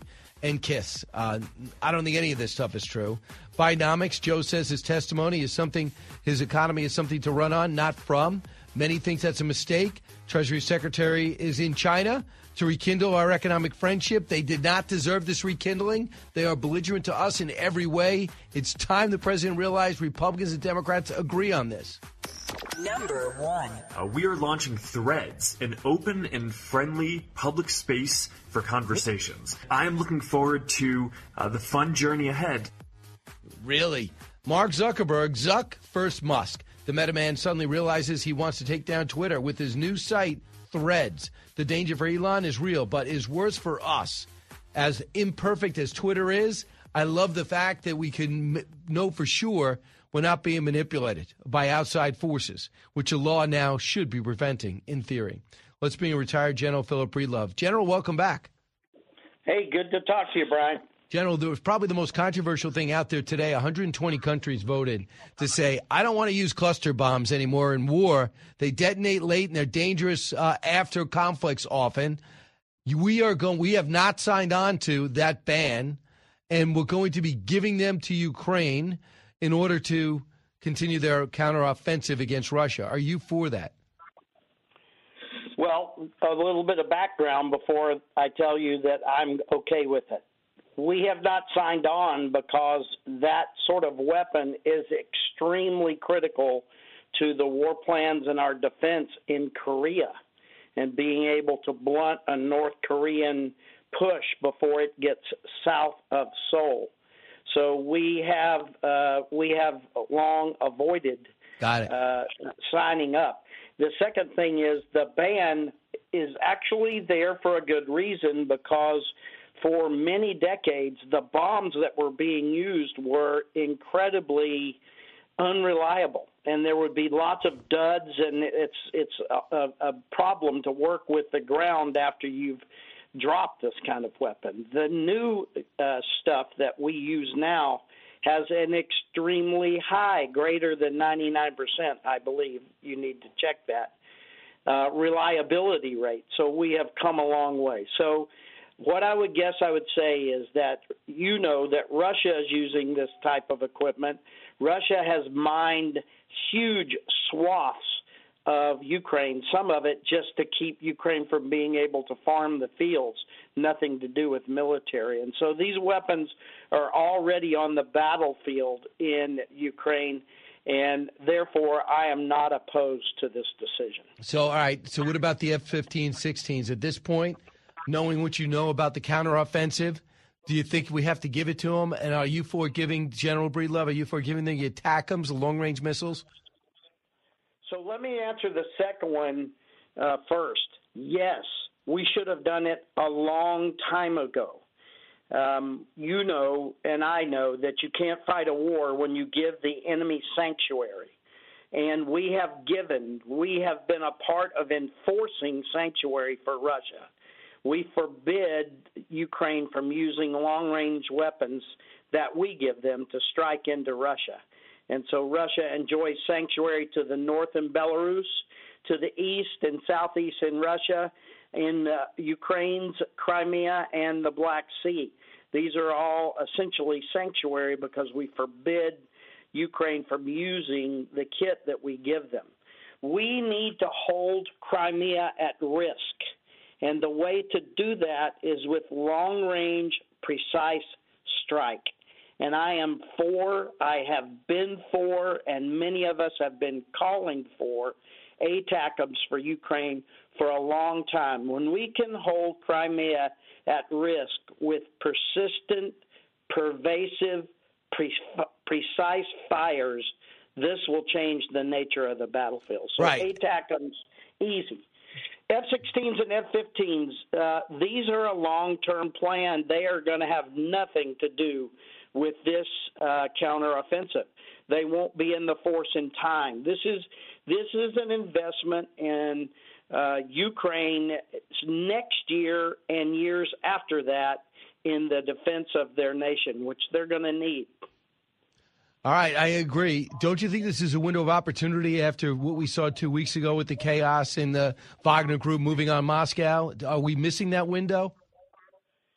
and kiss. Uh, I don't think any of this stuff is true. Bidenomics, Joe says his testimony is something, his economy is something to run on, not from. Many think that's a mistake. Treasury Secretary is in China to rekindle our economic friendship. They did not deserve this rekindling. They are belligerent to us in every way. It's time the president realized Republicans and Democrats agree on this. Number one. Uh, we are launching Threads, an open and friendly public space for conversations. I am looking forward to uh, the fun journey ahead. Really? Mark Zuckerberg, Zuck first Musk. The Meta man suddenly realizes he wants to take down Twitter with his new site, Threads. The danger for Elon is real, but is worse for us. As imperfect as Twitter is, I love the fact that we can m- know for sure we're not being manipulated by outside forces, which a law now should be preventing, in theory. Let's bring in retired General Philip Breedlove. General, welcome back. Hey, good to talk to you, Brian. General, there was probably the most controversial thing out there today. one hundred twenty countries voted to say, I don't want to use cluster bombs anymore in war. They detonate late and they're dangerous uh, after conflicts often. We are going. We have not signed on to that ban, and we're going to be giving them to Ukraine in order to continue their counteroffensive against Russia. Are you for that? Well, a little bit of background before I tell you that I'm okay with it. We have not signed on because that sort of weapon is extremely critical to the war plans and our defense in Korea and being able to blunt a North Korean push before it gets south of Seoul. So we have uh, we have long avoided Got it. Uh, signing up. The second thing is the ban is actually there for a good reason because for many decades, the bombs that were being used were incredibly unreliable, and there would be lots of duds, and it's it's a, a problem to work with the ground after you've dropped this kind of weapon. The new uh, stuff that we use now has an extremely high, greater than ninety-nine percent, I believe. You need to check that, uh, reliability rate. So we have come a long way. So what I would guess I would say is that you know that Russia is using this type of equipment. Russia has mined huge swaths of Ukraine, some of it just to keep Ukraine from being able to farm the fields, nothing to do with military. And so these weapons are already on the battlefield in Ukraine, and therefore I am not opposed to this decision. So, all right, so what about the F fifteen sixteens at this point? Knowing what you know about the counteroffensive, do you think we have to give it to them? And are you for giving General Breedlove, are you for giving them the ATACMS, the long-range missiles? So let me answer the second one uh, first. Yes, we should have done it a long time ago. Um, you know and I know that you can't fight a war when you give the enemy sanctuary. And we have given, we have been a part of enforcing sanctuary for Russia. We forbid Ukraine from using long-range weapons that we give them to strike into Russia. And so Russia enjoys sanctuary to the north in Belarus, to the east and southeast in Russia, in uh, Ukraine's Crimea and the Black Sea. These are all essentially sanctuary because we forbid Ukraine from using the kit that we give them. We need to hold Crimea at risk. And the way to do that is with long-range, precise strike. And I am for, I have been for, and many of us have been calling for ATACMS for Ukraine for a long time. When we can hold Crimea at risk with persistent, pervasive, pre- precise fires, this will change the nature of the battlefield. So right. ATACMS, easy. F sixteens and F fifteens, uh, these are a long-term plan. They are going to have nothing to do with this uh, counteroffensive. They won't be in the force in time. This is this is an investment in uh, Ukraine next year and years after that in the defense of their nation, which they're going to need. All right, I agree. Don't you think this is a window of opportunity after what we saw two weeks ago with the chaos in the Wagner Group moving on Moscow? Are we missing that window?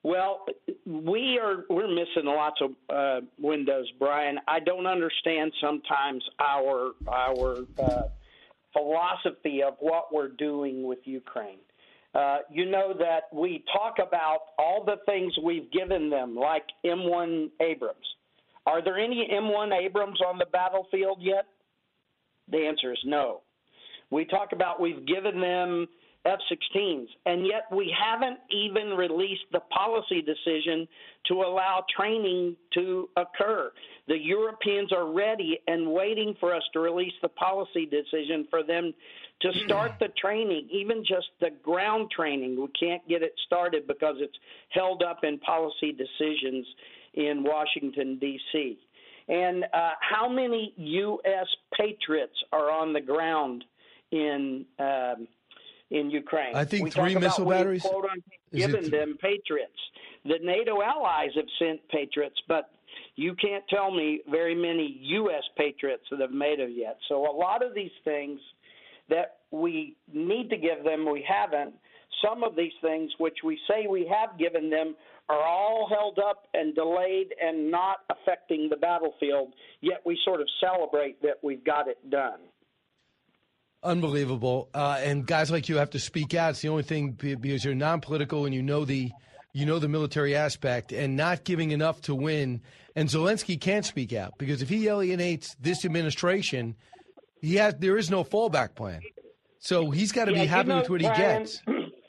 Well, we are we're missing lots of uh, windows, Brian. I don't understand sometimes our our uh, philosophy of what we're doing with Ukraine. Uh, you know that we talk about all the things we've given them, like M one Abrams. Are there any M one Abrams on the battlefield yet? The answer is no. We talk about we've given them F sixteens, and yet we haven't even released the policy decision to allow training to occur. The Europeans are ready and waiting for us to release the policy decision for them to start the training, even just the ground training. We can't get it started because it's held up in policy decisions in Washington, D C And uh, how many U S Patriots are on the ground in um, in Ukraine? I think we three missile we, batteries. Quote, given th- them Patriots. The NATO allies have sent Patriots, but you can't tell me very many U S Patriots that have made it yet. So a lot of these things that we need to give them, we haven't. Some of these things which we say we have given them are all held up and delayed and not affecting the battlefield, yet we sort of celebrate that we've got it done. Unbelievable. Uh, and guys like you have to speak out. It's the only thing, because you're non-political and you know the you know the military aspect, and not giving enough to win. And Zelensky can't speak out because if he alienates this administration, he has there is no fallback plan. So he's got to yeah, be happy you know, with what Brian, he gets.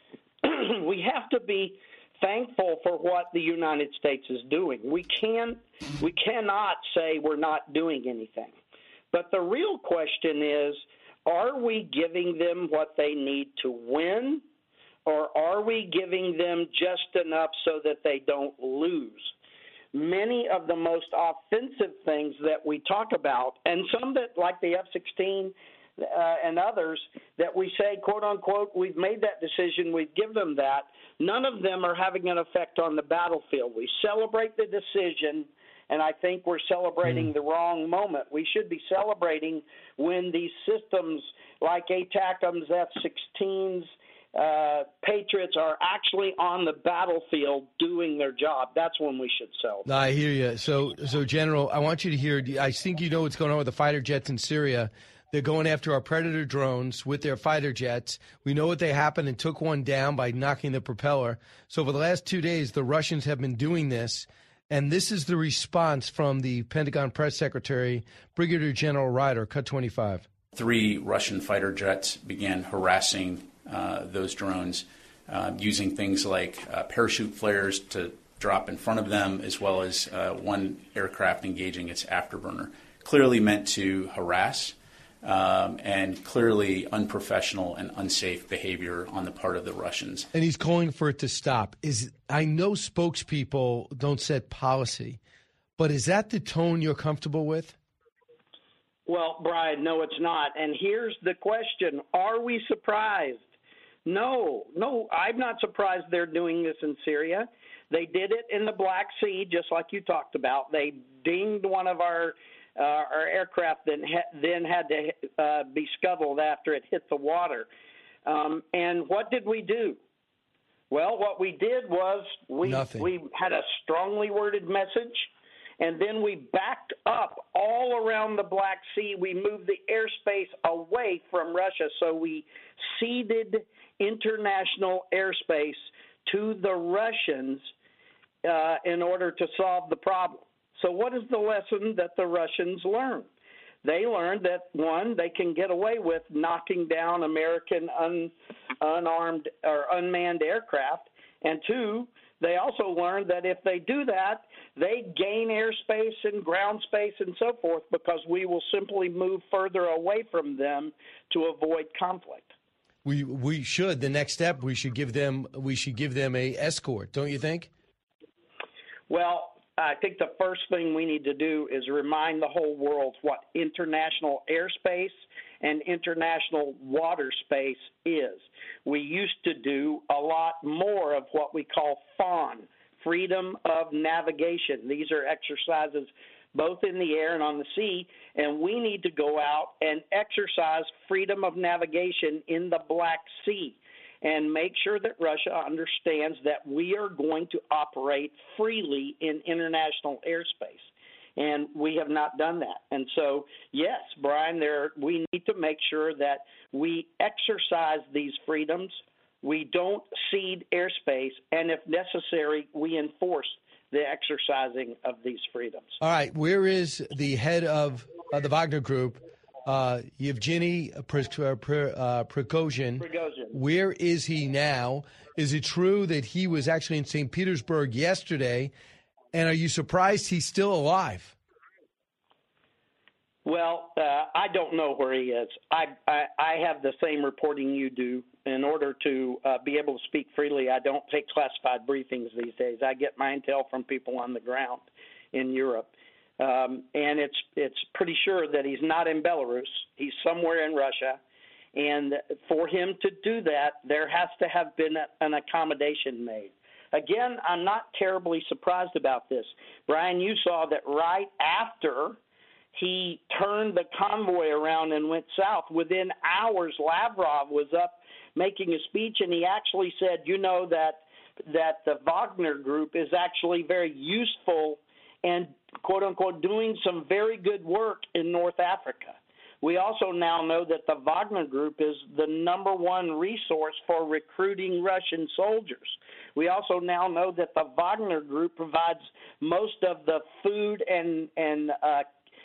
We have to be thankful for what the United States is doing. We can we cannot say we're not doing anything. But the real question is, are we giving them what they need to win, or are we giving them just enough so that they don't lose? Many of the most offensive things that we talk about, and some that, like the F sixteen uh, and others, that we say, quote unquote, we've made that decision, we've given them that, none of them are having an effect on the battlefield. We celebrate the decision, and I think we're celebrating mm. the wrong moment. We should be celebrating when these systems like ATACMS, F sixteens, uh, Patriots are actually on the battlefield doing their job. That's when we should celebrate. I hear you. So, so General, I want you to hear, I think you know what's going on with the fighter jets in Syria. They're going after our Predator drones with their fighter jets. We know what they happened and took one down by knocking the propeller. So for the last two days, the Russians have been doing this. And this is the response from the Pentagon Press Secretary, Brigadier General Ryder, Cut twenty-five. Three Russian fighter jets began harassing uh, those drones uh, using things like uh, parachute flares to drop in front of them, as well as uh, one aircraft engaging its afterburner. Clearly meant to harass. Um, and clearly unprofessional and unsafe behavior on the part of the Russians. And he's calling for it to stop. Is I know spokespeople don't set policy, but is that the tone you're comfortable with? Well, Brian, no, it's not. And here's the question. Are we surprised? No, no, I'm not surprised they're doing this in Syria. They did it in the Black Sea, just like you talked about. They dinged one of our Uh, our aircraft then, ha- then had to uh, be scuttled after it hit the water. Um, and what did we do? Well, what we did was we Nothing. we had a strongly worded message, and then we backed up all around the Black Sea. We moved the airspace away from Russia, so we ceded international airspace to the Russians uh, in order to solve the problem. So what is the lesson that the Russians learned? They learned that, one, they can get away with knocking down American un, unarmed or unmanned aircraft, and two, they also learned that if they do that, they gain airspace and ground space and so forth because we will simply move further away from them to avoid conflict. We we should. The next step, we should give them we should give them a escort, don't you think? Well, I think the first thing we need to do is remind the whole world what international airspace and international water space is. We used to do a lot more of what we call FON, freedom of navigation. These are exercises both in the air and on the sea, and we need to go out and exercise freedom of navigation in the Black Sea. and make sure that Russia understands that we are going to operate freely in international airspace. And we have not done that. And so, yes, Brian, there we need to make sure that we exercise these freedoms. We don't cede airspace, and if necessary, we enforce the exercising of these freedoms. All right, where is the head of uh, the Wagner Group, uh, Yevgeny Prigozhin? Uh, Prigozhin? Prigozhin. Where is he now? Is it true that he was actually in Saint Petersburg yesterday? And are you surprised he's still alive? Well, uh, I don't know where he is. I, I I have the same reporting you do. In order to uh, be able to speak freely, I don't take classified briefings these days. I get my intel from people on the ground in Europe, um, and it's it's pretty sure that he's not in Belarus. He's somewhere in Russia, and for him to do that, there has to have been a, an accommodation made. Again, I'm not terribly surprised about this. Brian, you saw that right after he turned the convoy around and went south, within hours, Lavrov was up making a speech, and he actually said, you know, that that the Wagner Group is actually very useful and, quote, unquote, doing some very good work in North Africa. We also now know that the Wagner Group is the number one resource for recruiting Russian soldiers. We also now know that the Wagner Group provides most of the food and and uh,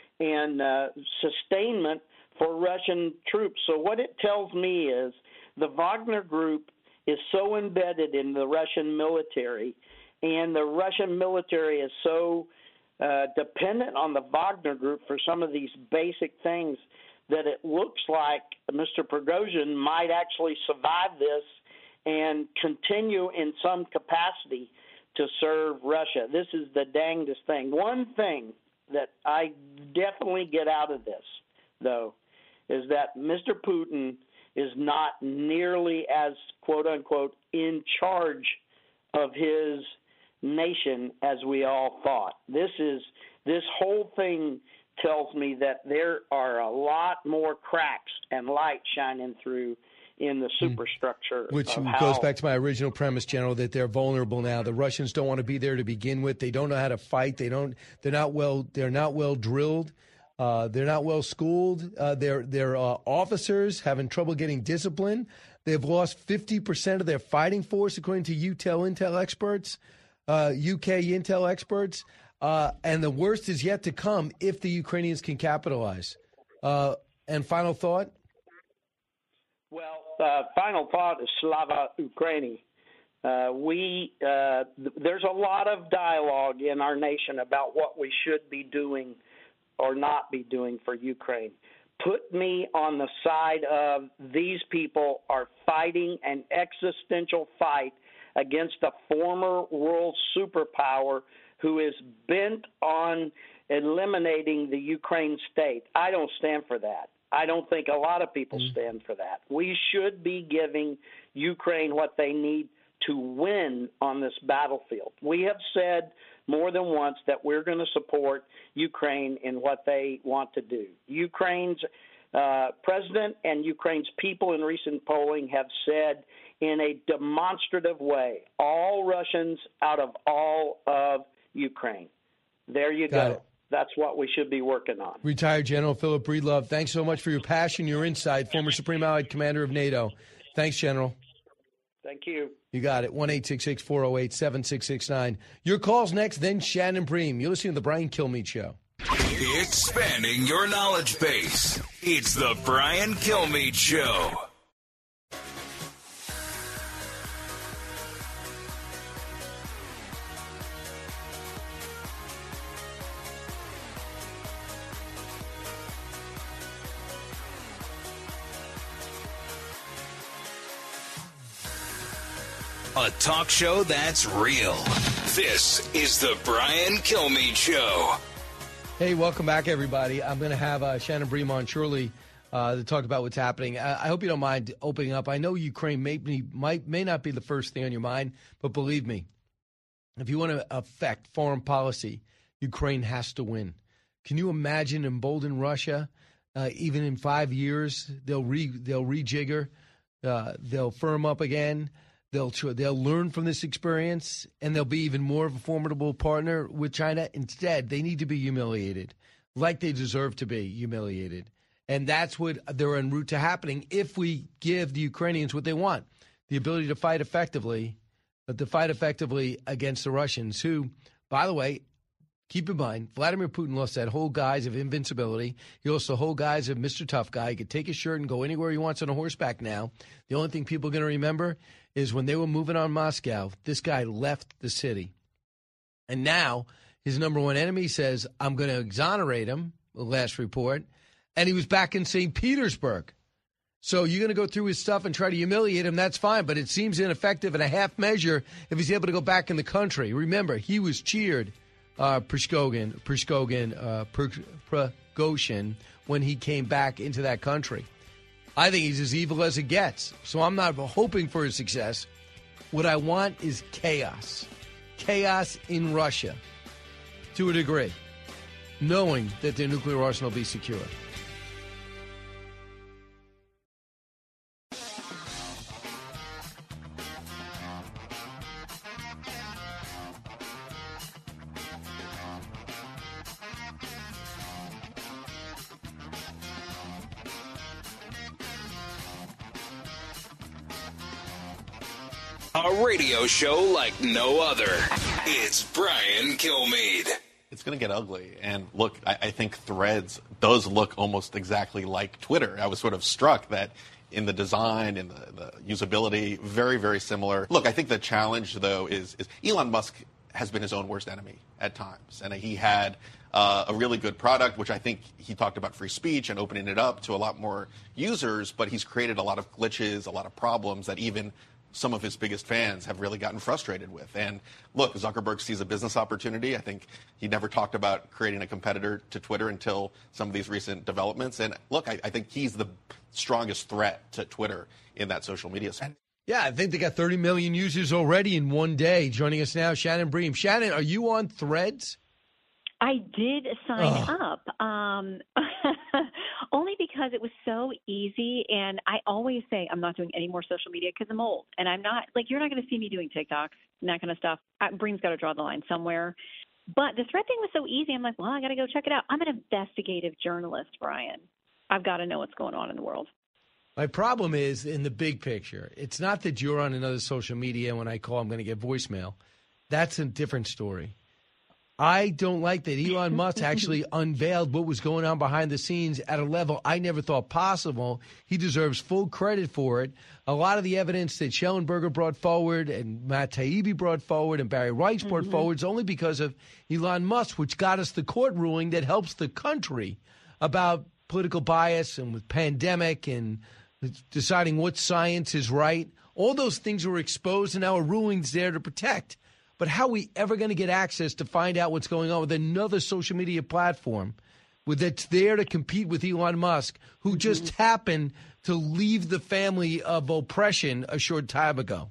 and uh, sustainment for Russian troops. So what it tells me is the Wagner Group is so embedded in the Russian military, and the Russian military is so uh, dependent on the Wagner Group for some of these basic things that it looks like Mister Prigozhin might actually survive this and continue in some capacity to serve Russia. This is the dangest thing. One thing that I definitely get out of this, though, is that Mister Putin is not nearly as, quote-unquote, in charge of his nation as we all thought. This is this whole thing tells me that there are a lot more cracks and light shining through in the superstructure. Which of goes how, back to my original premise, General, that they're vulnerable now. The Russians don't want to be there to begin with. They don't know how to fight. They don't. They're not well. They're not well drilled. Uh, they're not well schooled. Uh, their their uh, officers having trouble getting discipline. They've lost fifty percent of their fighting force, according to U T E L Intel experts, uh, U K Intel experts. Uh, and the worst is yet to come if the Ukrainians can capitalize. Uh, and final thought? Well, uh, final thought is Slava Ukraini. Uh, we uh, th- there's a lot of dialogue in our nation about what we should be doing or not be doing for Ukraine. Put me on the side of these people are fighting an existential fight against a former world superpower who is bent on eliminating the Ukraine state. I don't stand for that. I don't think a lot of people mm. stand for that. We should be giving Ukraine what they need to win on this battlefield. We have said more than once that we're going to support Ukraine in what they want to do. Ukraine's uh, president and Ukraine's people in recent polling have said in a demonstrative way, all Russians out of all of Ukraine. There you Got go. it. That's what we should be working on. Retired General Philip Breedlove, thanks so much for your passion, your insight, former Supreme Allied Commander of NATO. Thanks, General. Thank you. You got it. one eight six six, four oh eight, seven six six nine. Your call's next, then Shannon Bream. You're listening to The Brian Kilmeade Show. Expanding your knowledge base. It's The Brian Kilmeade Show. A talk show that's real. This is The Brian Kilmeade Show. Hey, welcome back, everybody. I'm going to have uh, Shannon Bream on shortly uh, to talk about what's happening. I, I hope you don't mind opening up. I know Ukraine may, be, might, may not be the first thing on your mind, but believe me, if you want to affect foreign policy, Ukraine has to win. Can you imagine embolden Russia? Uh, even in five years, they'll re, they'll rejigger. Uh, they'll firm up again. They'll they'll learn from this experience, and they'll be even more of a formidable partner with China. Instead, they need to be humiliated, like they deserve to be humiliated. And that's what they're en route to happening if we give the Ukrainians what they want, the ability to fight effectively, but to fight effectively against the Russians, who, by the way, keep in mind, Vladimir Putin lost that whole guise of invincibility. He lost the whole guise of Mister Tough Guy. He could take his shirt and go anywhere he wants on a horseback now. The only thing people are going to remember is when they were moving on Moscow, this guy left the city. And now his number one enemy says, I'm going to exonerate him, the last report, and he was back in Saint Petersburg. So you're going to go through his stuff and try to humiliate him, that's fine, but it seems ineffective in a half measure if he's able to go back in the country. Remember, he was cheered, uh, Prigozhin, Prigozhin, uh, Prigozhin, when he came back into that country. I think he's as evil as it gets. So I'm not hoping for his success. What I want is chaos. Chaos in Russia, to a degree, knowing that their nuclear arsenal will be secure. A radio show like no other. It's Brian Kilmeade. It's going to get ugly. And look, I, I think Threads does look almost exactly like Twitter. I was sort of struck that in the design, in the, the usability, very, very similar. Look, I think the challenge, though, is, is Elon Musk has been his own worst enemy at times. And he had uh, a really good product, which I think he talked about free speech and opening it up to a lot more users, but he's created a lot of glitches, a lot of problems that even some of his biggest fans have really gotten frustrated with. And look, Zuckerberg sees a business opportunity. I think he never talked about creating a competitor to Twitter until some of these recent developments. And look, I, I think he's the strongest threat to Twitter in that social media space. Yeah, I think they got thirty million users already in one day. Joining us now, Shannon Bream. Shannon, are you on Threads? I did sign Ugh. up, um, only because it was so easy. And I always say I'm not doing any more social media because I'm old. And I'm not, like, you're not going to see me doing TikToks and that kind of stuff. I, Bream's got to draw the line somewhere. But the thread thing was so easy. I'm like, well, I got to go check it out. I'm an investigative journalist, Brian. I've got to know what's going on in the world. My problem is in the big picture. It's not that you're on another social media and when I call, I'm going to get voicemail. That's a different story. I don't like that Elon Musk actually unveiled what was going on behind the scenes at a level I never thought possible. He deserves full credit for it. A lot of the evidence that Schellenberger brought forward and Matt Taibbi brought forward and Barry Weiss brought mm-hmm. forward is only because of Elon Musk, which got us the court ruling that helps the country about political bias and with pandemic and deciding what science is right. All those things were exposed and now a ruling's there to protect. But how are we ever going to get access to find out what's going on with another social media platform that's there to compete with Elon Musk, who mm-hmm. just happened to leave the family of oppression a short time ago?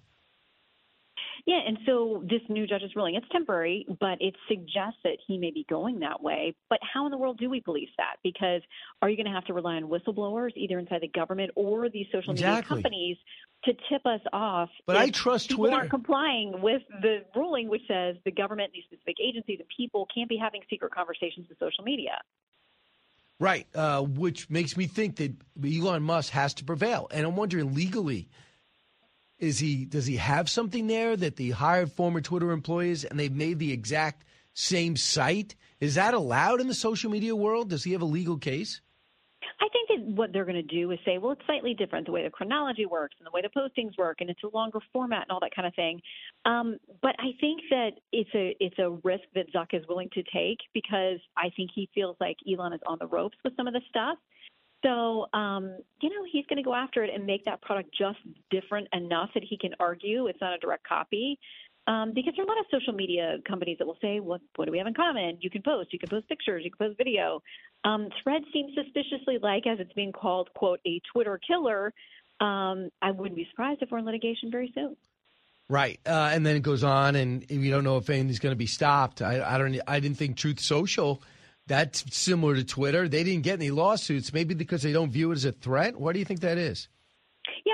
Yeah, and so this new judge's ruling, it's temporary, but it suggests that he may be going that way. But how in the world do we police that? Because are you going to have to rely on whistleblowers, either inside the government or these social media exactly. companies, to tip us off? But I trust people Twitter. Aren't complying with the ruling, which says the government, these specific agencies, and people can't be having secret conversations with social media. Right, uh, which makes me think that Elon Musk has to prevail. And I'm wondering legally, is he does he have something there that the hired former Twitter employees and they've made the exact same site? Is that allowed in the social media world? Does he have a legal case? I think that what they're going to do is say, well, it's slightly different, the way the chronology works and the way the postings work, and it's a longer format and all that kind of thing. Um, but I think that it's a it's a risk that Zuck is willing to take because I think he feels like Elon is on the ropes with some of the stuff. So, um, you know, he's going to go after it and make that product just different enough that he can argue it's not a direct copy. Um, because there are a lot of social media companies that will say, well, what do we have in common? You can post. You can post pictures. You can post video. Um, Thread seems suspiciously like, as it's being called, quote, a Twitter killer. Um, I wouldn't be surprised if we're in litigation very soon. Right. Uh, and then it goes on, and we don't know if anything's going to be stopped. I, I don't. I didn't think Truth Social, that's similar to Twitter. They didn't get any lawsuits, maybe because they don't view it as a threat. What do you think that is? Yeah,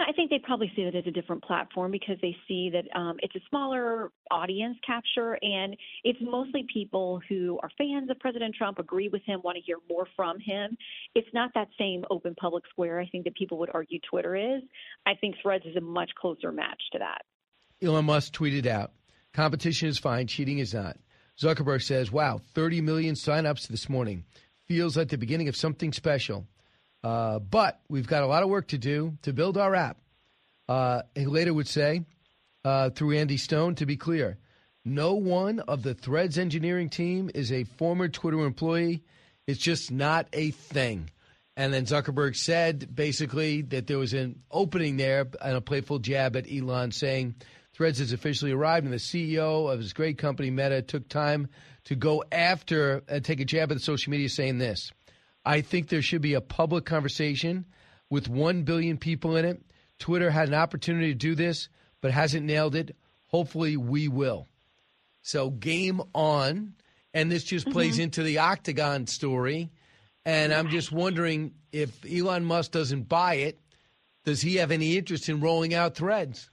Yeah, I think they probably see it as a different platform because they see that um, it's a smaller audience capture, and it's mostly people who are fans of President Trump, agree with him, want to hear more from him. It's not that same open public square I think that people would argue Twitter is. I think Threads is a much closer match to that. Elon Musk tweeted out, competition is fine, cheating is not. Zuckerberg says, wow, thirty million signups this morning. Feels like the beginning of something special. Uh, but we've got a lot of work to do to build our app. Uh, he later would say, uh, through Andy Stone, to be clear, no one of the Threads engineering team is a former Twitter employee. It's just not a thing. And then Zuckerberg said, basically, that there was an opening there and a playful jab at Elon saying Threads has officially arrived, and the C E O of his great company, Meta, took time to go after and take a jab at the social media saying this. I think there should be a public conversation with one billion people in it. Twitter had an opportunity to do this, but hasn't nailed it. Hopefully we will. So game on. And this just mm-hmm. plays into the Octagon story. And I'm just wondering if Elon Musk doesn't buy it, does he have any interest in rolling out Threads?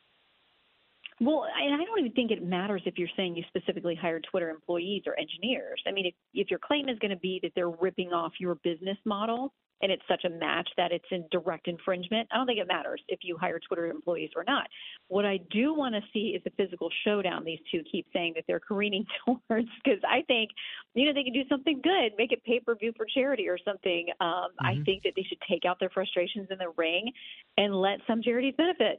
Well, and I don't even think it matters if you're saying you specifically hired Twitter employees or engineers. I mean, if, if your claim is going to be that they're ripping off your business model and it's such a match that it's in direct infringement, I don't think it matters if you hire Twitter employees or not. What I do want to see is a physical showdown these two keep saying that they're careening towards, because I think, you know, they can do something good, make it pay-per-view for charity or something. Um, mm-hmm. I think that they should take out their frustrations in the ring and let some charities benefit.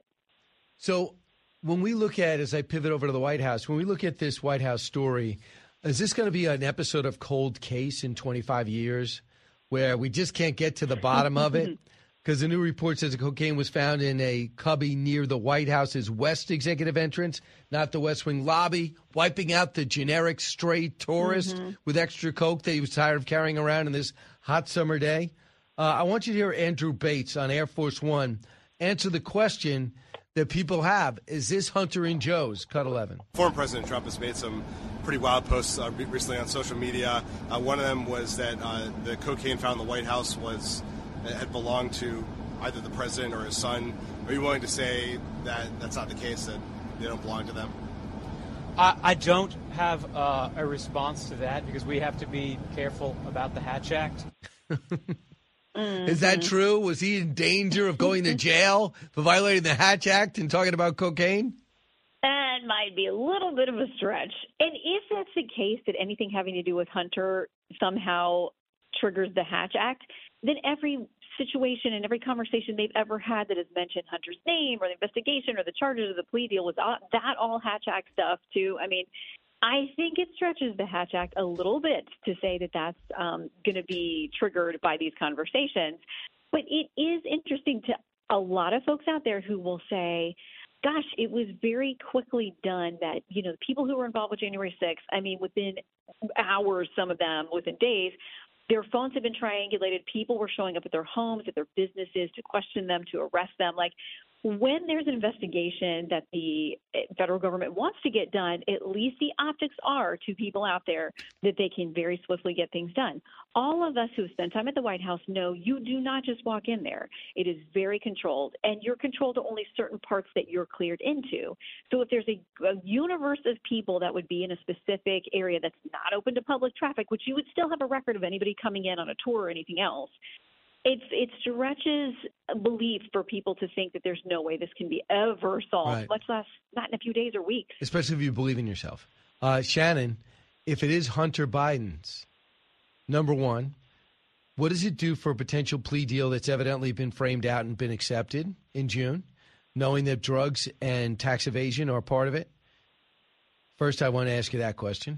So when we look at, as I pivot over to the White House, when we look at this White House story, is this going to be an episode of Cold Case in twenty-five years where we just can't get to the bottom of it? Because the new report says the cocaine was found in a cubby near the White House's West executive entrance, not the West Wing lobby, wiping out the generic stray tourist mm-hmm. with extra coke that he was tired of carrying around in this hot summer day. Uh, I want you to hear Andrew Bates on Air Force One answer the question that people have. Is this Hunter and Joe's? Cut eleven. Former President Trump has made some pretty wild posts uh, recently on social media. Uh, one of them was that uh, the cocaine found in the White House was had belonged to either the president or his son. Are you willing to say that that's not the case, that they don't belong to them? I, I don't have uh, a response to that because we have to be careful about the Hatch Act. Mm-hmm. Is that true? Was he in danger of going to jail for violating the Hatch Act and talking about cocaine? That might be a little bit of a stretch. And if that's the case, that anything having to do with Hunter somehow triggers the Hatch Act, then every situation and every conversation they've ever had that has mentioned Hunter's name or the investigation or the charges or the plea deal was all, that all Hatch Act stuff too. I mean, I think it stretches the Hatch Act a little bit to say that that's um, going to be triggered by these conversations. But it is interesting to a lot of folks out there who will say, gosh, it was very quickly done that, you know, the people who were involved with January sixth, I mean, within hours, some of them within days, their phones have been triangulated. People were showing up at their homes, at their businesses to question them, to arrest them. Like, when there's an investigation that the federal government wants to get done, at least the optics are to people out there that they can very swiftly get things done. All of us who have spent time at the White House know you do not just walk in there. It is very controlled, and you're controlled to only certain parts that you're cleared into. So if there's a, a universe of people that would be in a specific area that's not open to public traffic, which you would still have a record of anybody coming in on a tour or anything else, It's, it stretches belief for people to think that there's no way this can be ever solved, Right. much less not in a few days or weeks. Especially if you believe in yourself. Uh, Shannon, if it is Hunter Biden's, number one, what does it do for a potential plea deal that's evidently been framed out and been accepted in June, knowing that drugs and tax evasion are part of it? First, I want to ask you that question.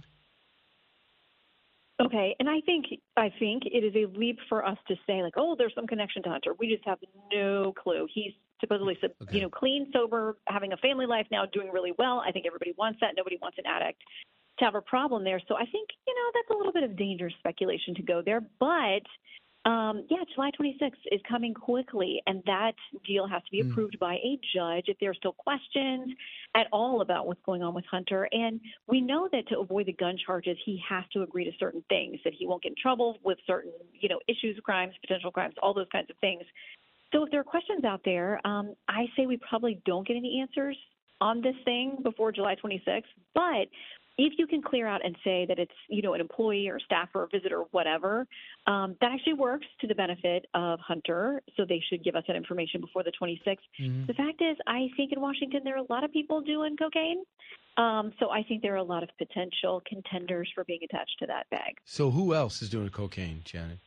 Okay, and I think I think it is a leap for us to say, like, oh, there's some connection to Hunter. We just have no clue. He's supposedly, okay. you know, clean, sober, having a family life now, doing really well. I think everybody wants that. Nobody wants an addict to have a problem there. So I think, you know, that's a little bit of dangerous speculation to go there. But, um, yeah, July twenty-sixth is coming quickly, and that deal has to be mm. approved by a judge if there are still questions at all about what's going on with Hunter. And we know that to avoid the gun charges, he has to agree to certain things, that he won't get in trouble with certain, you know, issues, crimes, potential crimes, all those kinds of things. So if there are questions out there, um, I say we probably don't get any answers on this thing before July twenty-sixth. But if you can clear out and say that it's, you know, an employee or staff or a visitor or whatever, um, that actually works to the benefit of Hunter. So they should give us that information before the twenty-sixth. Mm-hmm. The fact is, I think in Washington there are a lot of people doing cocaine. Um, so I think there are a lot of potential contenders for being attached to that bag. So who else is doing cocaine, Janet?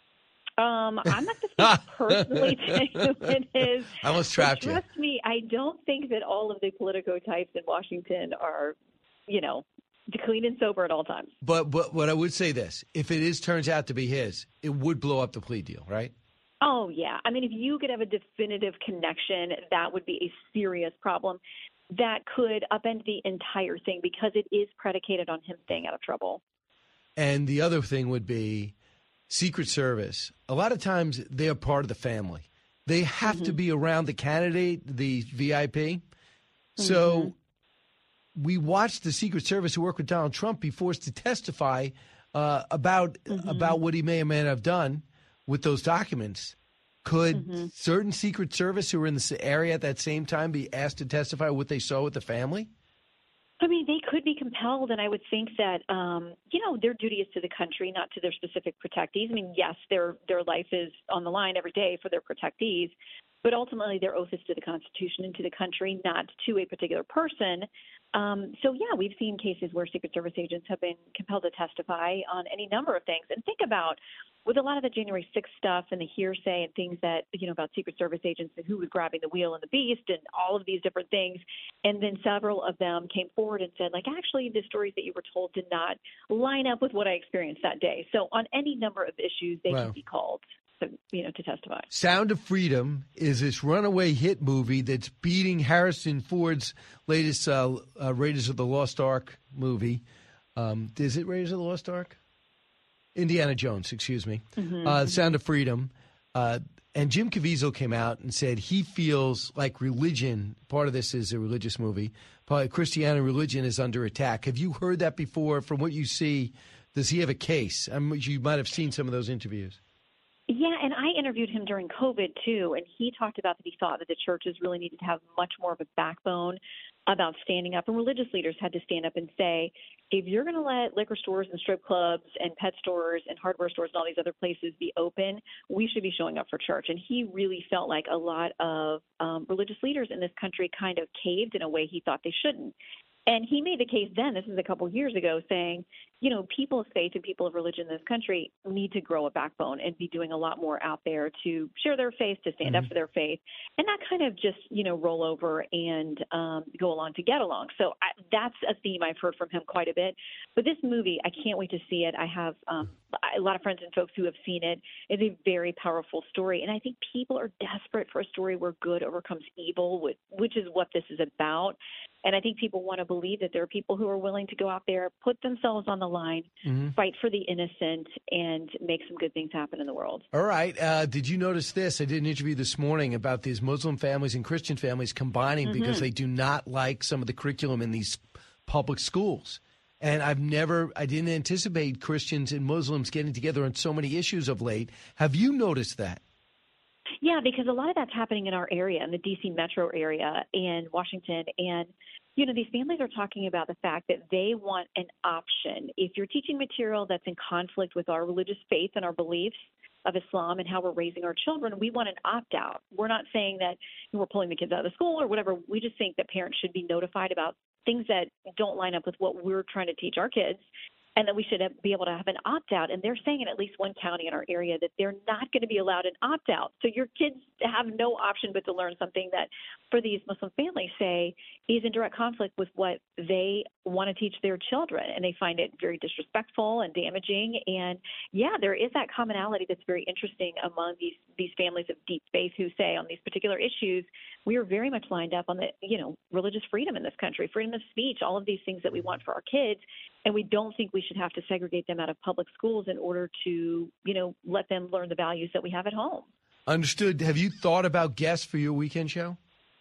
Um, I'm not going to speak personally to who it is. I almost trapped you. Trust me, I don't think that all of the Politico types in Washington are, you know, clean and sober at all times. But but what I would say this, if it is turns out to be his, it would blow up the plea deal, right? Oh, yeah. I mean, if you could have a definitive connection, that would be a serious problem. That could upend the entire thing because it is predicated on him staying out of trouble. And the other thing would be Secret Service. A lot of times they are part of the family. They have mm-hmm. to be around the candidate, the V I P. Mm-hmm. So we watched the Secret Service who worked with Donald Trump be forced to testify uh, about mm-hmm. about what he may or may not have done with those documents. Could mm-hmm. certain Secret Service who were in the area at that same time be asked to testify what they saw with the family? I mean, they could be compelled, and I would think that, um, you know, their duty is to the country, not to their specific protectees. I mean, yes, their their life is on the line every day for their protectees, but ultimately their oath is to the Constitution and to the country, not to a particular person. Um, so, yeah, we've seen cases where Secret Service agents have been compelled to testify on any number of things. And think about, with a lot of the January sixth stuff and the hearsay and things that, you know, about Secret Service agents and who was grabbing the wheel and the beast and all of these different things. And then several of them came forward and said, like, actually, the stories that you were told did not line up with what I experienced that day. So on any number of issues, they wow. can be called. To, you know, to testify. Sound of Freedom is this runaway hit movie that's beating Harrison Ford's latest uh, uh, Raiders of the Lost Ark movie. Um, is it Raiders of the Lost Ark? Indiana Jones, excuse me. Mm-hmm. Uh, Sound of Freedom. Uh, and Jim Caviezel came out and said he feels like religion, part of this is a religious movie, probably Christianity religion is under attack. Have you heard that before? From what you see, does he have a case? I mean, you might have seen some of those interviews. Yeah, and I interviewed him during COVID, too, and he talked about that he thought that the churches really needed to have much more of a backbone about standing up, and religious leaders had to stand up and say, if you're going to let liquor stores and strip clubs and pet stores and hardware stores and all these other places be open, we should be showing up for church. And he really felt like a lot of um, religious leaders in this country kind of caved in a way he thought they shouldn't. And he made the case then, this is a couple of years ago, saying, you know, people of faith and people of religion in this country need to grow a backbone and be doing a lot more out there to share their faith, to stand mm-hmm. up for their faith, and not kind of just, you know, roll over and um, go along to get along. So I, that's a theme I've heard from him quite a bit. But this movie, I can't wait to see it. I have um, a lot of friends and folks who have seen it. It's a very powerful story. And I think people are desperate for a story where good overcomes evil, which, which is what this is about. And I think people want to believe that there are people who are willing to go out there, put themselves on the line, mm-hmm. fight for the innocent, and make some good things happen in the world. All right. Uh, did you notice this? I did an interview this morning about these Muslim families and Christian families combining mm-hmm. because they do not like some of the curriculum in these public schools. And I've never, I didn't anticipate Christians and Muslims getting together on so many issues of late. Have you noticed that? Yeah, because a lot of that's happening in our area, in the D C metro area, in Washington. And, you know, these families are talking about the fact that they want an option. If you're teaching material that's in conflict with our religious faith and our beliefs of Islam and how we're raising our children, we want an opt-out. We're not saying that we're pulling the kids out of the school or whatever. We just think that parents should be notified about things that don't line up with what we're trying to teach our kids, and that we should have, be able to have an opt-out. And they're saying in at least one county in our area that they're not going to be allowed an opt-out. So your kids have no option but to learn something that, for these Muslim families, say is in direct conflict with what they want to teach their children. And they find it very disrespectful and damaging. And, yeah, there is that commonality that's very interesting among these, these families of deep faith who say on these particular issues, we are very much lined up on the, you know, religious freedom in this country, freedom of speech, all of these things that we want for our kids. And we don't think we should have to segregate them out of public schools in order to, you know, let them learn the values that we have at home. Understood. Have you thought about guests for your weekend show?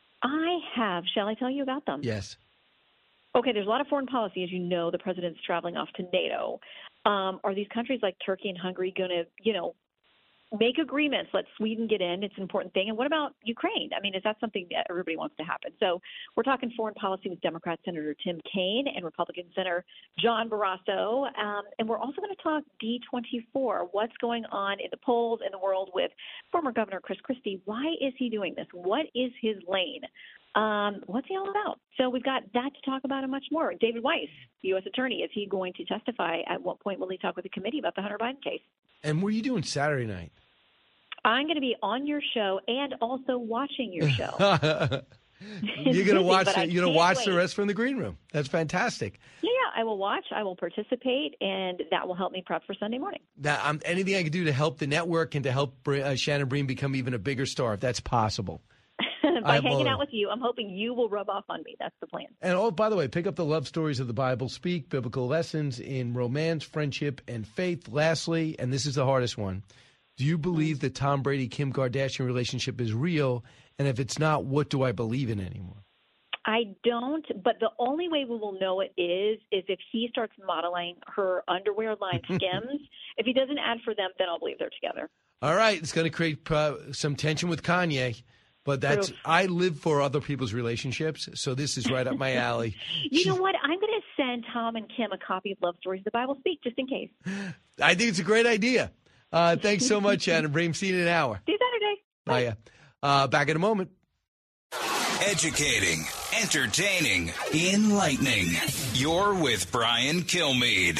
I have. Shall I tell you about them? Yes. Okay, there's a lot of foreign policy. As you know, the president's traveling off to NATO. Um, are these countries like Turkey and Hungary going to, you know, make agreements. Let Sweden get in. It's an important thing. And what about Ukraine? I mean, is that something that everybody wants to happen? So we're talking foreign policy with Democrat Senator Tim Kaine and Republican Senator John Barrasso. Um, and we're also going to talk D twenty-four, what's going on in the polls in the world with former Governor Chris Christie. Why is he doing this? What is his lane? Um, what's he all about? So we've got that to talk about and much more. David Weiss, U S attorney, is he going to testify? At what point will he talk with the committee about the Hunter Biden case? And what are you doing Saturday night? I'm going to be on your show and also watching your show. You're going to watch. But I The, you're going can't to watch wait. the rest from the green room. That's fantastic. Yeah, yeah, I will watch. I will participate, and that will help me prep for Sunday morning. That, um, anything I can do to help the network and to help Bre- uh, Shannon Bream become even a bigger star, if that's possible. By I hanging will- out with you, I'm hoping you will rub off on me. That's the plan. And oh, by the way, pick up the love stories of the Bible. Speak biblical lessons in romance, friendship, and faith. Lastly, and this is the hardest one, do you believe the Tom Brady-Kim Kardashian relationship is real? And if it's not, what do I believe in anymore? I don't, but the only way we will know it is is if he starts modeling her underwear line Skims. If he doesn't ad for them, then I'll believe they're together. All right, it's going to create uh, some tension with Kanye. But that's True. I live for other people's relationships, so this is right up my alley. You know what? I'm going to send Tom and Kim a copy of Love Stories of the Bible Speak, just in case. I think it's a great idea. Uh, thanks so much, Shannon Bream. See you in an hour. See you Saturday. Bye. Yeah. Uh, back in a moment. Educating, entertaining, enlightening. You're with Brian Kilmeade.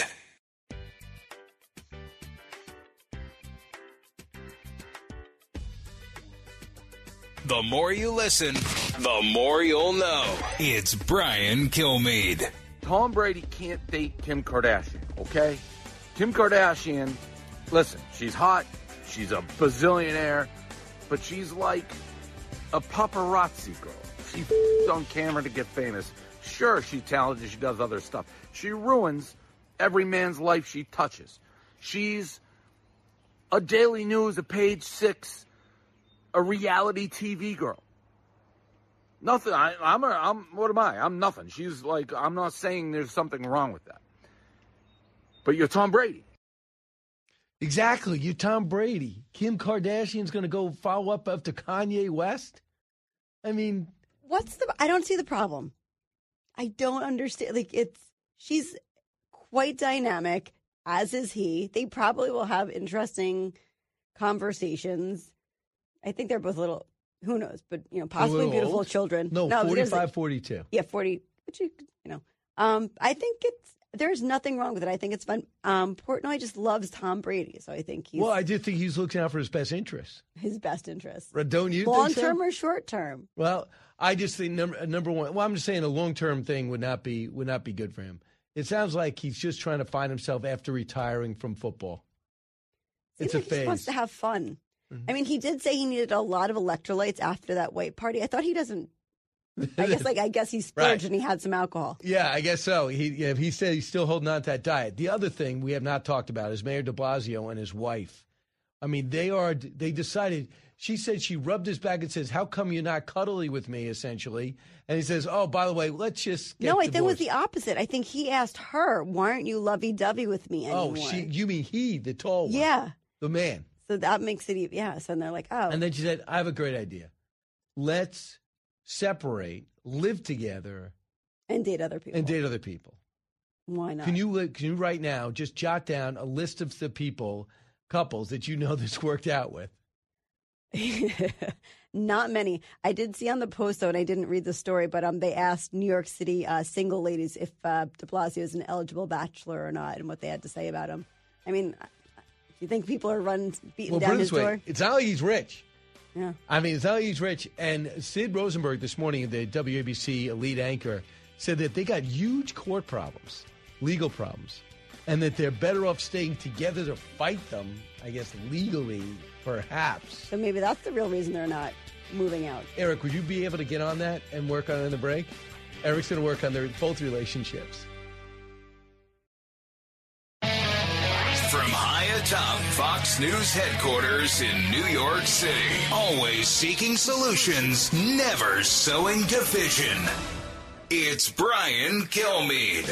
The more you listen, the more you'll know. It's Brian Kilmeade. Tom Brady can't date Kim Kardashian, okay? Kim Kardashian, listen, she's hot, she's a bazillionaire, but she's like a paparazzi girl. She f***ed on camera to get famous. Sure, she's talented, she does other stuff. She ruins every man's life she touches. She's a Daily News, a Page Six, a reality T V girl. Nothing. I, I'm, a, I'm. What am I? I'm nothing. She's like. I'm not saying there's something wrong with that. But you're Tom Brady. Exactly. You're Tom Brady. Kim Kardashian's going to go follow up after Kanye West. I mean, what's the? I don't see the problem. I don't understand. Like it's. She's quite dynamic, as is he. They probably will have interesting conversations. I think they're both a little, who knows, but, you know, possibly beautiful old. children. No, no forty-five, forty-two. Yeah, forty, which, you, you know. Um, I think it's, there's nothing wrong with it. I think it's fun. Um, Portnoy just loves Tom Brady, so I think he's. Well, I do think he's looking out for his best interests. His best interests. Don't you Long think so? term or short term? Well, I just think number number one. Well, I'm just saying a long term thing would not be would not be good for him. It sounds like he's just trying to find himself after retiring from football. Seems It's a like he phase. just wants to have fun. I mean, he did say he needed a lot of electrolytes after that white party. I thought he doesn't. I guess, like, I guess he splurged Right. and he had some alcohol. Yeah, I guess so. He yeah, he said he's still holding on to that diet. The other thing we have not talked about is Mayor de Blasio and his wife. I mean, they are. They decided. She said she rubbed his back and says, "How come you're not cuddly with me?" Essentially, and he says, "Oh, by the way, let's just get No, I think it was divorced." the opposite. I think he asked her, "Why aren't you lovey-dovey with me anymore?" Oh, she. You mean he, the tall one? Yeah. the man. So that makes it, e- yeah. So then they're like, oh. And then she said, "I have a great idea. Let's separate, live together, and date other people. and date other people." Why not? Can you li- can you right now just jot down a list of the people, couples that you know this worked out with? Not many. I did see on the Post, though, and I didn't read the story, but um, they asked New York City uh, single ladies if uh, de Blasio is an eligible bachelor or not and what they had to say about him. I mean, do you think people are running, beating Well, put down it his this way, door? it's not like he's rich. Yeah. I mean, it's not like he's rich. And Sid Rosenberg this morning, the W A B C lead anchor, said that they got huge court problems, legal problems, and that they're better off staying together to fight them, I guess, legally, perhaps. So maybe that's the real reason they're not moving out. Eric, would you be able to get on that and work on it in the break? Eric's going to work on their both relationships. From high atop Fox News headquarters in New York City, always seeking solutions, never sowing division. It's Brian Kilmeade.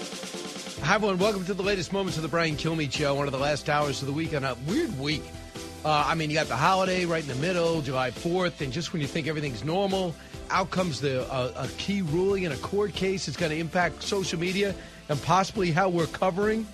Hi, everyone. Welcome to the latest moments of the Brian Kilmeade Show, one of the last hours of the week on a weird week. Uh, I mean, you got the holiday right in the middle, July fourth, and just when you think everything's normal, out comes the uh, a key ruling in a court case. It's going to impact social media and possibly how we're covering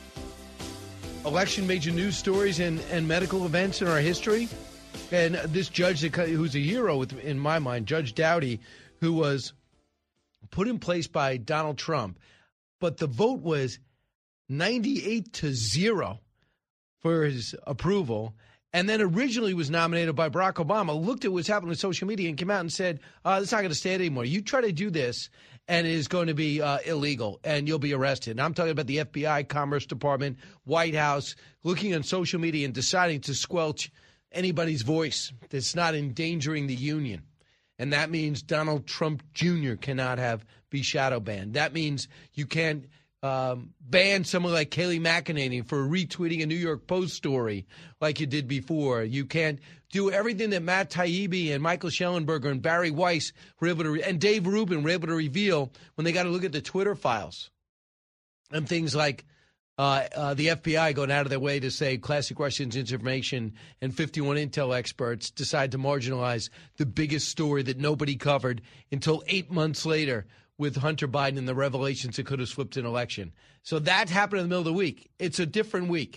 election major news stories and, and medical events in our history. And this judge, who's a hero in my mind, Judge Doughty, who was put in place by Donald Trump, but the vote was ninety-eight to zero for his approval, and then originally was nominated by Barack Obama, looked at what's happening on social media and came out and said, uh, it's not going to stand anymore. You try to do this, and it is going to be uh, illegal, and you'll be arrested. And I'm talking about the F B I, Commerce Department, White House, looking on social media and deciding to squelch anybody's voice that's not endangering the union. And that means Donald Trump Junior cannot have be shadow banned. That means you can't um, ban someone like Kayleigh McEnany for retweeting a New York Post story like you did before. You can't do everything that Matt Taibbi and Michael Schellenberger and Barry Weiss were able to re- and Dave Rubin were able to reveal when they got to look at the Twitter files and things like Uh, uh, the F B I going out of their way to say classic Russian disinformation and fifty-one Intel experts decide to marginalize the biggest story that nobody covered until eight months later with Hunter Biden and the revelations that could have flipped an election. So that happened in the middle of the week. It's a different week,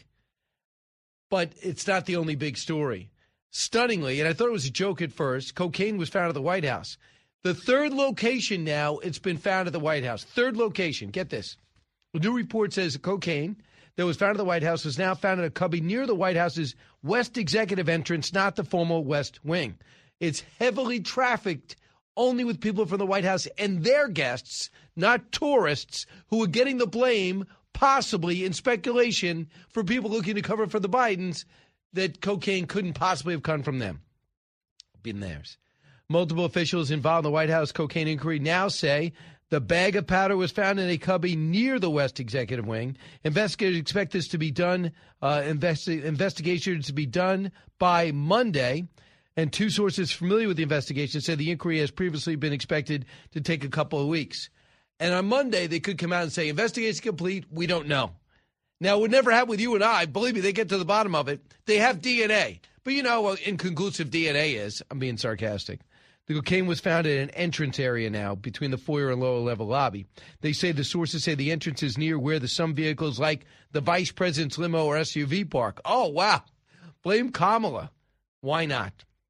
but it's not the only big story. Stunningly, and I thought it was a joke at first, cocaine was found at the White House. The third location now it's been found at the White House. Third location. Get this. The new report says cocaine that was found at the White House was now found in a cubby near the White House's West Executive entrance, not the formal West Wing. It's heavily trafficked only with people from the White House and their guests, not tourists, who are getting the blame, possibly in speculation, for people looking to cover for the Bidens, that cocaine couldn't possibly have come from them. Been theirs. Multiple officials involved in the White House cocaine inquiry now say the bag of powder was found in a cubby near the West Executive Wing. Investigators expect this to be done, uh, investi- investigations to be done by Monday. And two sources familiar with the investigation said the inquiry has previously been expected to take a couple of weeks. And on Monday, they could come out and say, investigation complete, we don't know. Now, it would never happen with you and I. Believe me, they get to the bottom of it. They have D N A. But you know what inconclusive D N A is. I'm being sarcastic. The cocaine was found in an entrance area now between the foyer and lower level lobby. They say the sources say the entrance is near where the some vehicles like the vice president's limo or S U V park. Oh, wow. Blame Kamala. Why not?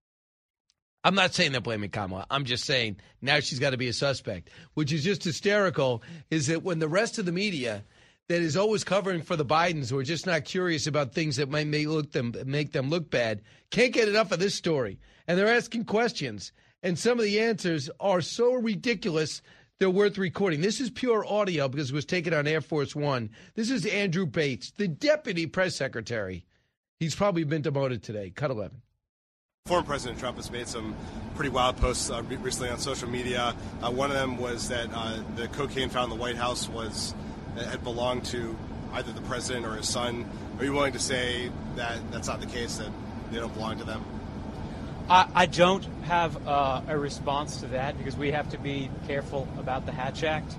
I'm not saying they're blaming Kamala. I'm just saying now she's got to be a suspect, which is just hysterical, is that when the rest of the media that is always covering for the Bidens who are just not curious about things that might make, look them, make them look bad can't get enough of this story. And they're asking questions. And some of the answers are so ridiculous, they're worth recording. This is pure audio because it was taken on Air Force One. This is Andrew Bates, the deputy press secretary. He's probably been demoted today. Cut eleven. Former President Trump has made some pretty wild posts uh, recently on social media. Uh, one of them was that uh, the cocaine found in the White House was had belonged to either the president or his son. Are you willing to say that that's not the case, that they don't belong to them? I, I don't have uh, a response to that because we have to be careful about the Hatch Act.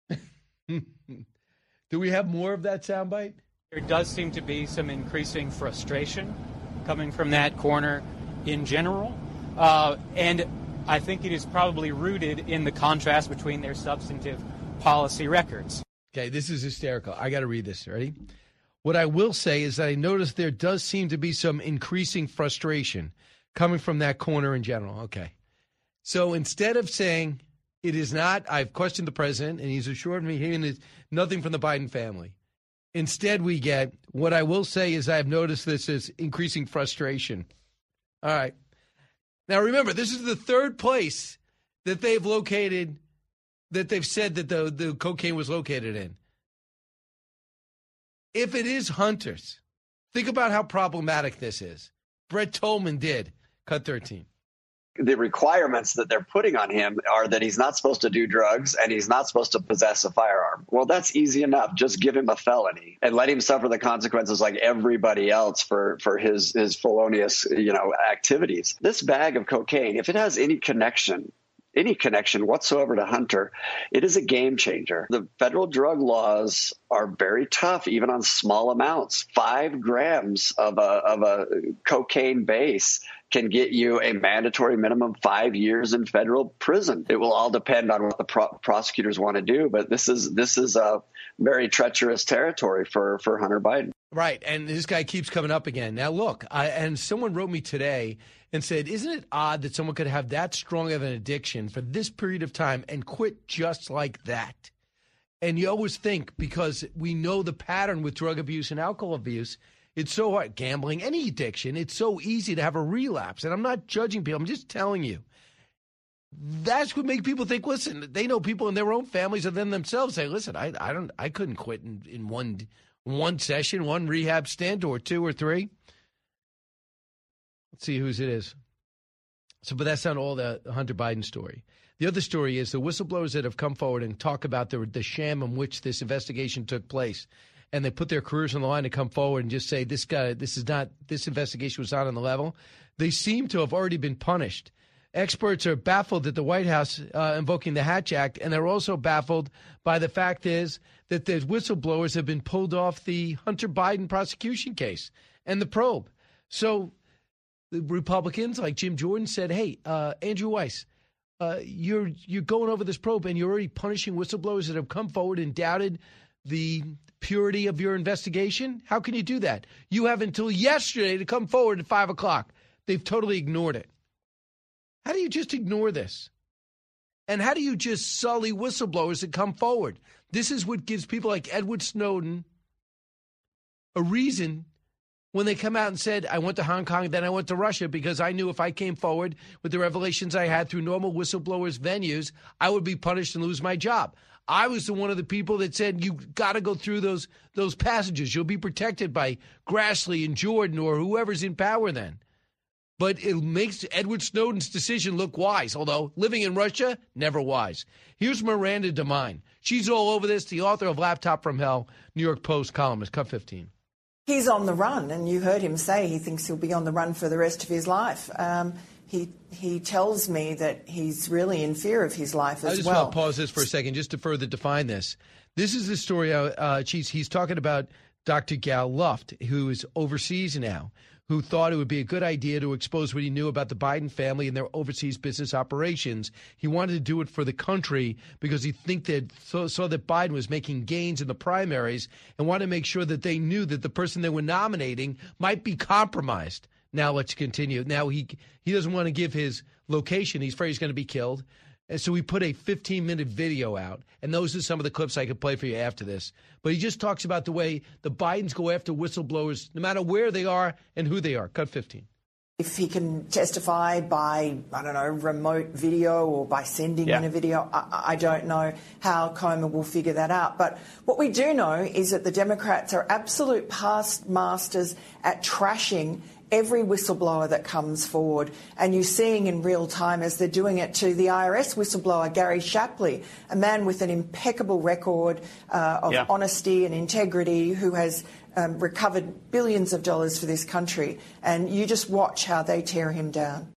Do we have more of that soundbite? There does seem to be some increasing frustration coming from that corner in general. Uh, and I think it is probably rooted in the contrast between their substantive policy records. Okay, this is hysterical. I got to read this. Ready? What I will say is that I noticed there does seem to be some increasing frustration coming from that corner in general. Okay. So instead of saying it is not, I've questioned the president, and he's assured me he is nothing from the Biden family. Instead, we get, what I will say is I've noticed this as increasing frustration. All right. Now, remember, this is the third place that they've located, that they've said that the, the cocaine was located in. If it is Hunter's, think about how problematic this is. Brett Tolman did. Cut thirteen. The requirements that they're putting on him are that he's not supposed to do drugs and he's not supposed to possess a firearm. Well, that's easy enough. Just give him a felony and let him suffer the consequences like everybody else for, for his, his felonious, you know, activities. This bag of cocaine, if it has any connection any connection whatsoever to Hunter, it is a game changer. The federal drug laws are very tough, even on small amounts. Five grams of a, of a cocaine base can get you a mandatory minimum five years in federal prison. It will all depend on what the pro- prosecutors want to do, but this is this is a very treacherous territory for, for Hunter Biden. Right, and this guy keeps coming up again. Now, look, I, and someone wrote me today and said, isn't it odd that someone could have that strong of an addiction for this period of time and quit just like that? And you always think, because we know the pattern with drug abuse and alcohol abuse, it's so hard, gambling, any addiction, it's so easy to have a relapse. And I'm not judging people, I'm just telling you. That's what makes people think, listen, they know people in their own families and them themselves say, listen, I, I don't, I couldn't quit in, in one one session, one rehab stint, or two or three. Let's see whose it is. So, but that's not all the Hunter Biden story. The other story is the whistleblowers that have come forward and talk about the, the sham in which this investigation took place. And they put their careers on the line to come forward and just say, this guy, this is not, this investigation was not on the level. They seem to have already been punished. Experts are baffled at the White House uh, invoking the Hatch Act, and they're also baffled by the fact is that the whistleblowers have been pulled off the Hunter Biden prosecution case and the probe. So the Republicans, like Jim Jordan, said, hey, uh, Andrew Weiss, uh, you're you're going over this probe, and you're already punishing whistleblowers that have come forward and doubted the purity of your investigation? How can you do that? You have until yesterday to come forward at five o'clock. They've totally ignored it. How do you just ignore this? And how do you just sully whistleblowers that come forward? This is what gives people like Edward Snowden a reason when they come out and said, I went to Hong Kong, then I went to Russia, because I knew if I came forward with the revelations I had through normal whistleblowers' venues, I would be punished and lose my job. I was the one of the people that said, you got to go through those those passages. You'll be protected by Grassley and Jordan or whoever's in power then. But it makes Edward Snowden's decision look wise, although living in Russia, never wise. Here's Miranda Devine. She's all over this, the author of Laptop from Hell, New York Post columnist, cut fifteen. He's on the run, and you heard him say he thinks he'll be on the run for the rest of his life. Um, he he tells me that he's really in fear of his life as well. I just well. want to pause this for a second just to further define this. This is the story, uh, he's, he's talking about Doctor Gal Luft, who is overseas now, who thought it would be a good idea to expose what he knew about the Biden family and their overseas business operations. He wanted to do it for the country because he think that saw, saw that Biden was making gains in the primaries and wanted to make sure that they knew that the person they were nominating might be compromised. Now let's continue. Now he he doesn't want to give his location. He's afraid he's going to be killed. And so we put a fifteen-minute video out, and those are some of the clips I could play for you after this. But he just talks about the way the Bidens go after whistleblowers, no matter where they are and who they are. Cut fifteen. If he can testify by, I don't know, remote video or by sending Yeah. in a video, I, I don't know how Comer will figure that out. But what we do know is that the Democrats are absolute past masters at trashing every whistleblower that comes forward. And you're seeing in real time as they're doing it to the I R S whistleblower, Gary Shapley, a man with an impeccable record uh, of Yeah. honesty and integrity who has um, recovered billions of dollars for this country. And you just watch how they tear him down.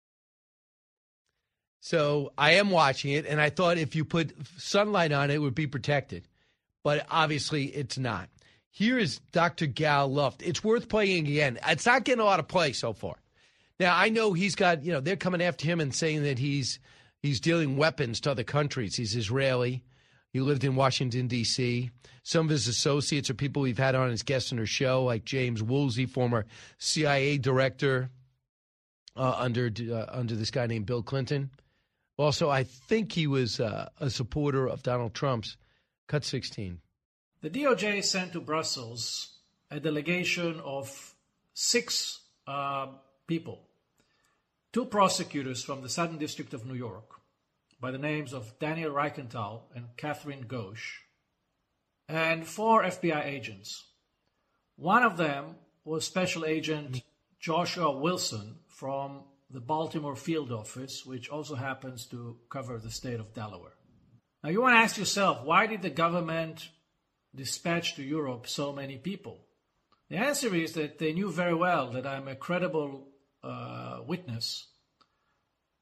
So I am watching it, and I thought if you put sunlight on it, it would be protected. But obviously it's not. Here is Doctor Gal Luft. It's worth playing again. It's not getting a lot of play so far. Now, I know he's got, you know, they're coming after him and saying that he's he's dealing weapons to other countries. He's Israeli. He lived in Washington, D C Some of his associates are people we've had on as guests on our show, like James Woolsey, former C I A director uh, under uh, under this guy named Bill Clinton. Also, I think he was uh, a supporter of Donald Trump's. Cut sixteen. The D O J sent to Brussels a delegation of six uh, people, two prosecutors from the Southern District of New York by the names of Daniel Reichenthal and Catherine Ghosh, and four F B I agents. One of them was Special Agent Joshua Wilson from the Baltimore Field Office, which also happens to cover the state of Delaware. Now you want to ask yourself, why did the government dispatch to Europe so many people? The answer is that they knew very well that I'm a credible uh, witness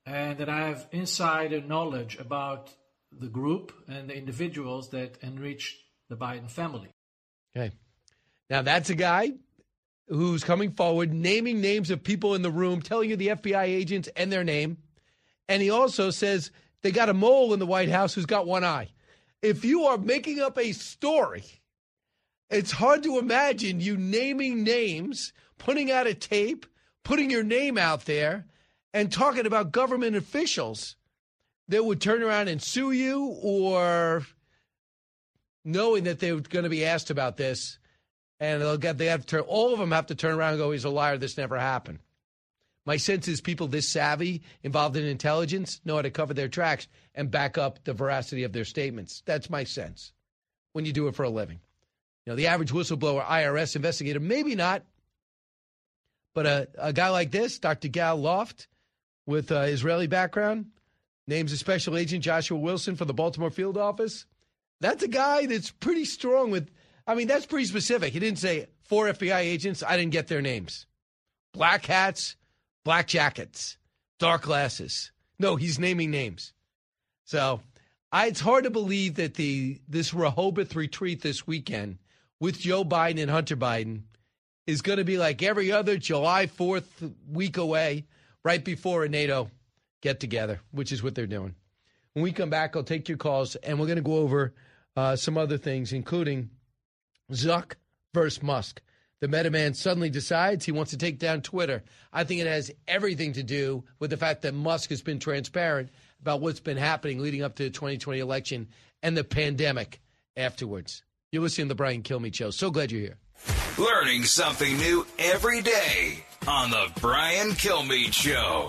and that I have insider knowledge about the group and the individuals that enriched the Biden family. Okay. Now, that's a guy who's coming forward, naming names of people in the room, telling you the F B I agents and their name. And he also says they got a mole in the White House who's got one eye. If you are making up a story, it's hard to imagine you naming names, putting out a tape, putting your name out there, and talking about government officials that would turn around and sue you, or knowing that they're going to be asked about this, and they'll get they have to turn, all of them have to turn around and go, he's a liar, this never happened. My sense is people this savvy, involved in intelligence, know how to cover their tracks and back up the veracity of their statements. That's my sense when you do it for a living. You know, the average whistleblower, I R S investigator, maybe not. But a, a guy like this, Doctor Gal Loft, with uh, Israeli background, names a special agent, Joshua Wilson, for the Baltimore field office. That's a guy that's pretty strong with, I mean, that's pretty specific. He didn't say four F B I agents. I didn't get their names. Black hats, black jackets, dark glasses. No, he's naming names. So I, it's hard to believe that the this Rehoboth retreat this weekend with Joe Biden and Hunter Biden is going to be like every other July fourth week away, right before a NATO get-together, which is what they're doing. When we come back, I'll take your calls, and we're going to go over uh, some other things, including Zuck versus Musk. The Meta man suddenly decides he wants to take down Twitter. I think it has everything to do with the fact that Musk has been transparent about what's been happening leading up to the twenty twenty election and the pandemic afterwards. You're listening to the Brian Kilmeade Show. So glad you're here. Learning something new every day on the Brian Kilmeade Show.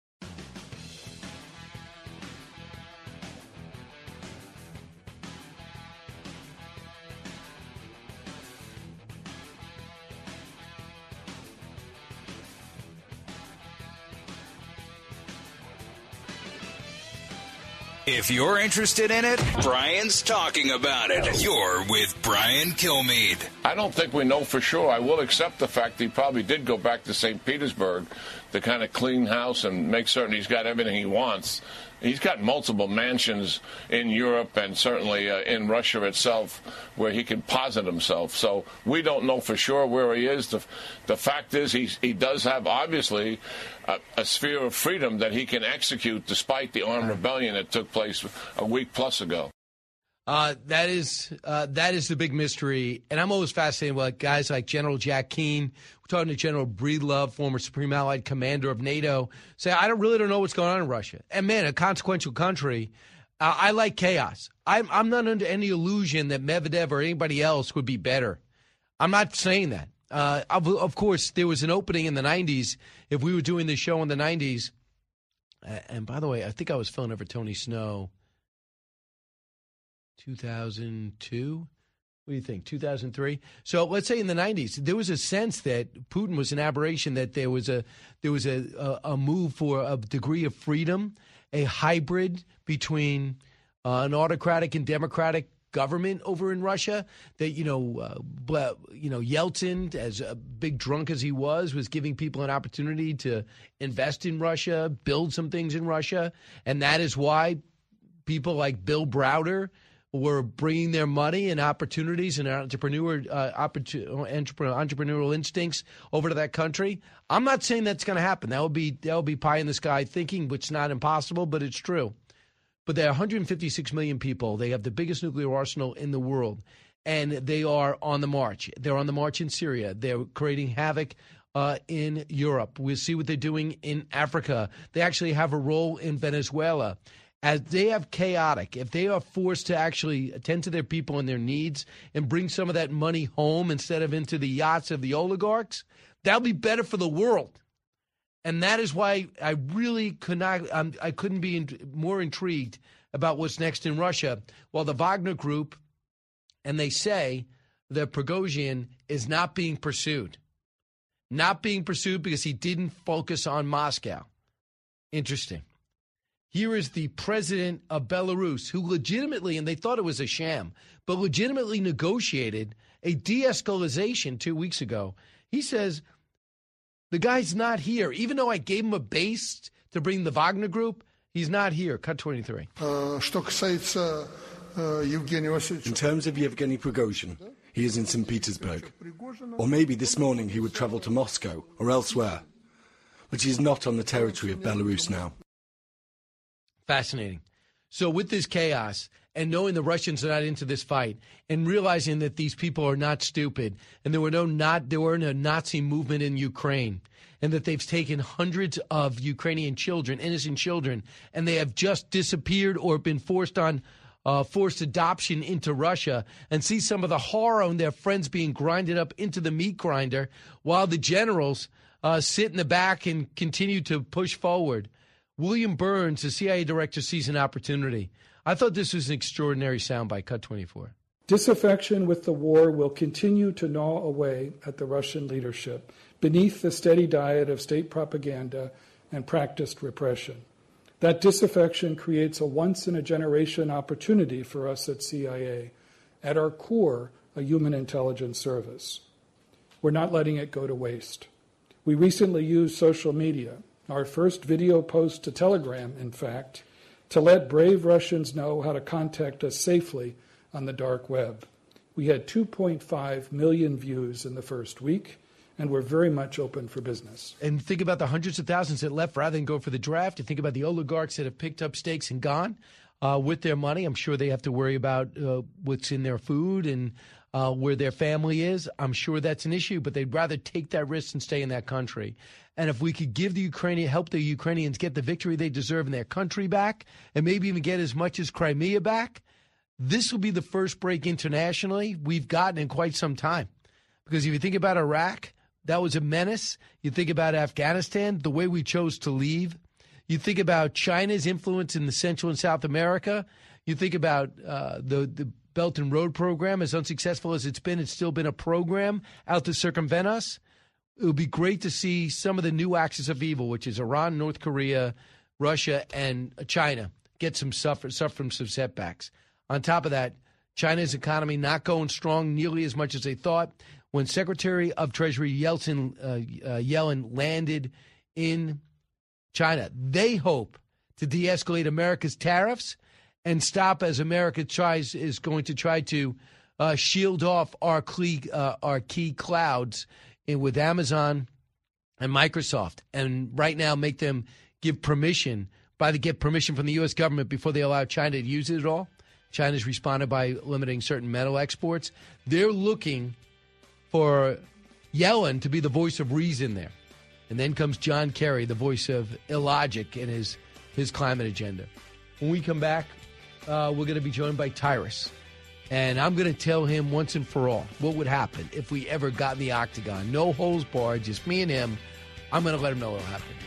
If you're interested in it, Brian's talking about it. You're with Brian Kilmeade. I don't think we know for sure. I will accept the fact that he probably did go back to Saint Petersburg to kind of clean house and make certain he's got everything he wants. He's got multiple mansions in Europe and certainly uh, in Russia itself where he can posit himself. So we don't know for sure where he is. The, the fact is he's, he does have, obviously, a, a sphere of freedom that he can execute despite the armed rebellion that took place a week plus ago. Uh, that is uh, that is the big mystery. And I'm always fascinated with guys like General Jack Keane. We're talking to General Breedlove, former Supreme Allied Commander of NATO, say, I don't really don't know what's going on in Russia. And, man, a consequential country, uh, I like chaos. I'm, I'm not under any illusion that Medvedev or anybody else would be better. I'm not saying that. Uh, of, of course, there was an opening in the nineties. If we were doing this show in the nineties, uh, and by the way, I think I was filling in for Tony Snow two thousand two? What do you think, two thousand three? So let's say in the nineties, there was a sense that Putin was an aberration, that there was a there was a, a, a move for a degree of freedom, a hybrid between uh, an autocratic and democratic government over in Russia, that, you know, uh, you know, Yeltsin, as a big drunk as he was, was giving people an opportunity to invest in Russia, build some things in Russia. And that is why people like Bill Browder were bringing their money and opportunities and entrepreneur, uh, entrepreneurial instincts over to that country. I'm not saying that's going to happen. That would be that would be pie in the sky thinking, which is not impossible, but it's true. But there are one hundred fifty-six million people. They have the biggest nuclear arsenal in the world, and they are on the march. They're on the march in Syria. They're creating havoc uh, in Europe. We'll see what they're doing in Africa. They actually have a role in Venezuela. As they have chaotic, if they are forced to actually attend to their people and their needs and bring some of that money home instead of into the yachts of the oligarchs, that'll be better for the world. And that is why I really could not, um, I couldn't be in, more intrigued about what's next in Russia. While the Wagner Group, and they say that Prigozhin is not being pursued. Not being pursued because he didn't focus on Moscow. Interesting. Here is the president of Belarus, who legitimately, and they thought it was a sham, but legitimately negotiated a de-escalation two weeks ago. He says, the guy's not here. Even though I gave him a base to bring the Wagner Group. He's not here. Cut twenty-three. In terms of Yevgeny Prigozhin, he is in Saint Petersburg. Or maybe this morning he would travel to Moscow or elsewhere. But he's not on the territory of Belarus now. Fascinating. So with this chaos and knowing the Russians are not into this fight and realizing that these people are not stupid and there were no not there weren't a Nazi movement in Ukraine and that they've taken hundreds of Ukrainian children, innocent children, and they have just disappeared or been forced on uh, forced adoption into Russia, and see some of the horror on their friends being grinded up into the meat grinder while the generals uh, sit in the back and continue to push forward. William Burns, the C I A director, sees an opportunity. I thought this was an extraordinary soundbite. Cut twenty-four. Disaffection with the war will continue to gnaw away at the Russian leadership beneath the steady diet of state propaganda and practiced repression. That disaffection creates a once-in-a-generation opportunity for us at C I A, at our core, a human intelligence service. We're not letting it go to waste. We recently used social media, our first video post to Telegram, in fact, to let brave Russians know how to contact us safely on the dark web. We had two point five million views in the first week, and we're very much open for business. And think about the hundreds of thousands that left rather than go for the draft. You think about the oligarchs that have picked up stakes and gone uh, with their money. I'm sure they have to worry about uh, what's in their food and uh, where their family is. I'm sure that's an issue, but they'd rather take that risk and stay in that country. And if we could give the Ukrainian, help the Ukrainians get the victory they deserve in their country back, and maybe even get as much as Crimea back, this will be the first break internationally we've gotten in quite some time. Because if you think about Iraq, that was a menace. You think about Afghanistan, the way we chose to leave. You think about China's influence in the Central and South America. You think about uh, the, the Belt and Road program, as unsuccessful as it's been, it's still been a program out to circumvent us. It would be great to see some of the new axis of evil, which is Iran, North Korea, Russia, and China, get some suffer, suffer from some setbacks. On top of that, China's economy not going strong nearly as much as they thought. When Secretary of Treasury Yeltsin, uh, uh, Yellen landed in China, they hope to de-escalate America's tariffs and stop as America tries is going to try to uh, shield off our key, uh, our key clouds in, with Amazon and Microsoft, and right now make them give permission, by the get permission from the U S government before they allow China to use it at all. China's responded by limiting certain metal exports. They're looking for Yellen to be the voice of reason there. And then comes John Kerry, the voice of illogic in his, his climate agenda. When we come back, uh, we're going to be joined by Tyrus. And I'm going to tell him once and for all what would happen if we ever got in the octagon. No holds barred, just me and him. I'm going to let him know what will happen.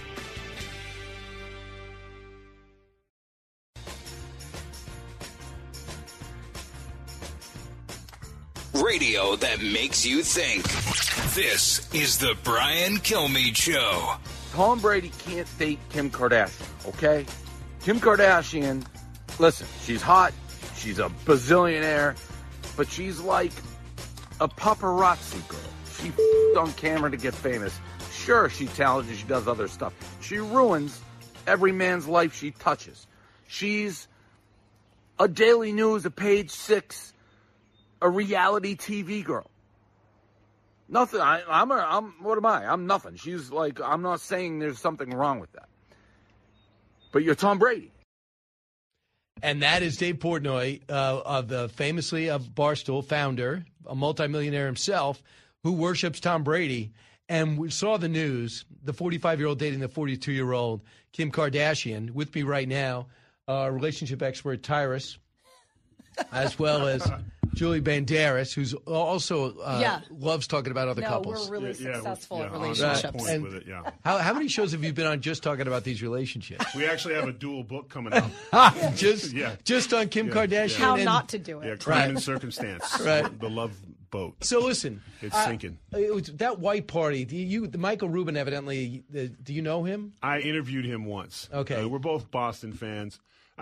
Radio that makes you think. This is the Brian Kilmeade Show. Tom Brady can't date Kim Kardashian, okay? Kim Kardashian, listen, she's hot, she's a bazillionaire, but she's like a paparazzi girl. She f***ed on camera to get famous. Sure, she's talented, she does other stuff. She ruins every man's life she touches. She's a Daily News, a Page Six, a reality T V girl. Nothing. I, I'm, a, I'm. What am I? I'm nothing. She's like. I'm not saying there's something wrong with that. But you're Tom Brady. And that is Dave Portnoy, uh, of the famously of Barstool, founder, a multimillionaire himself, who worships Tom Brady. And we saw the news, the forty-five-year-old dating the forty-two-year-old Kim Kardashian. With me right now, uh, relationship expert Tyrus, as well as Julie Banderas, who's also uh, yeah. loves talking about other no, couples. we're really yeah, successful yeah, at yeah, relationships. And with it, yeah. how, how many shows have you been on just talking about these relationships? We actually have a dual book coming out. just, yeah. just on Kim yeah, Kardashian. How and, not to do it. Yeah, crime right. and circumstance. Right. The love boat. So listen, it's uh, sinking. It was that white party. Do you, Michael Rubin, evidently. Uh, do you know him? I interviewed him once. Okay, uh, we're both Boston fans.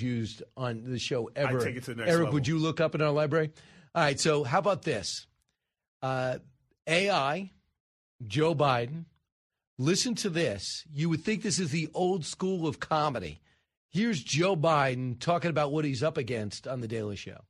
used on the show ever. I take it to the next Eric, level. would you look up in our library? All right, so how about this? Uh, A I, Joe Biden, listen to this. You would think this is the old school of comedy. Here's Joe Biden talking about what he's up against on The Daily Show.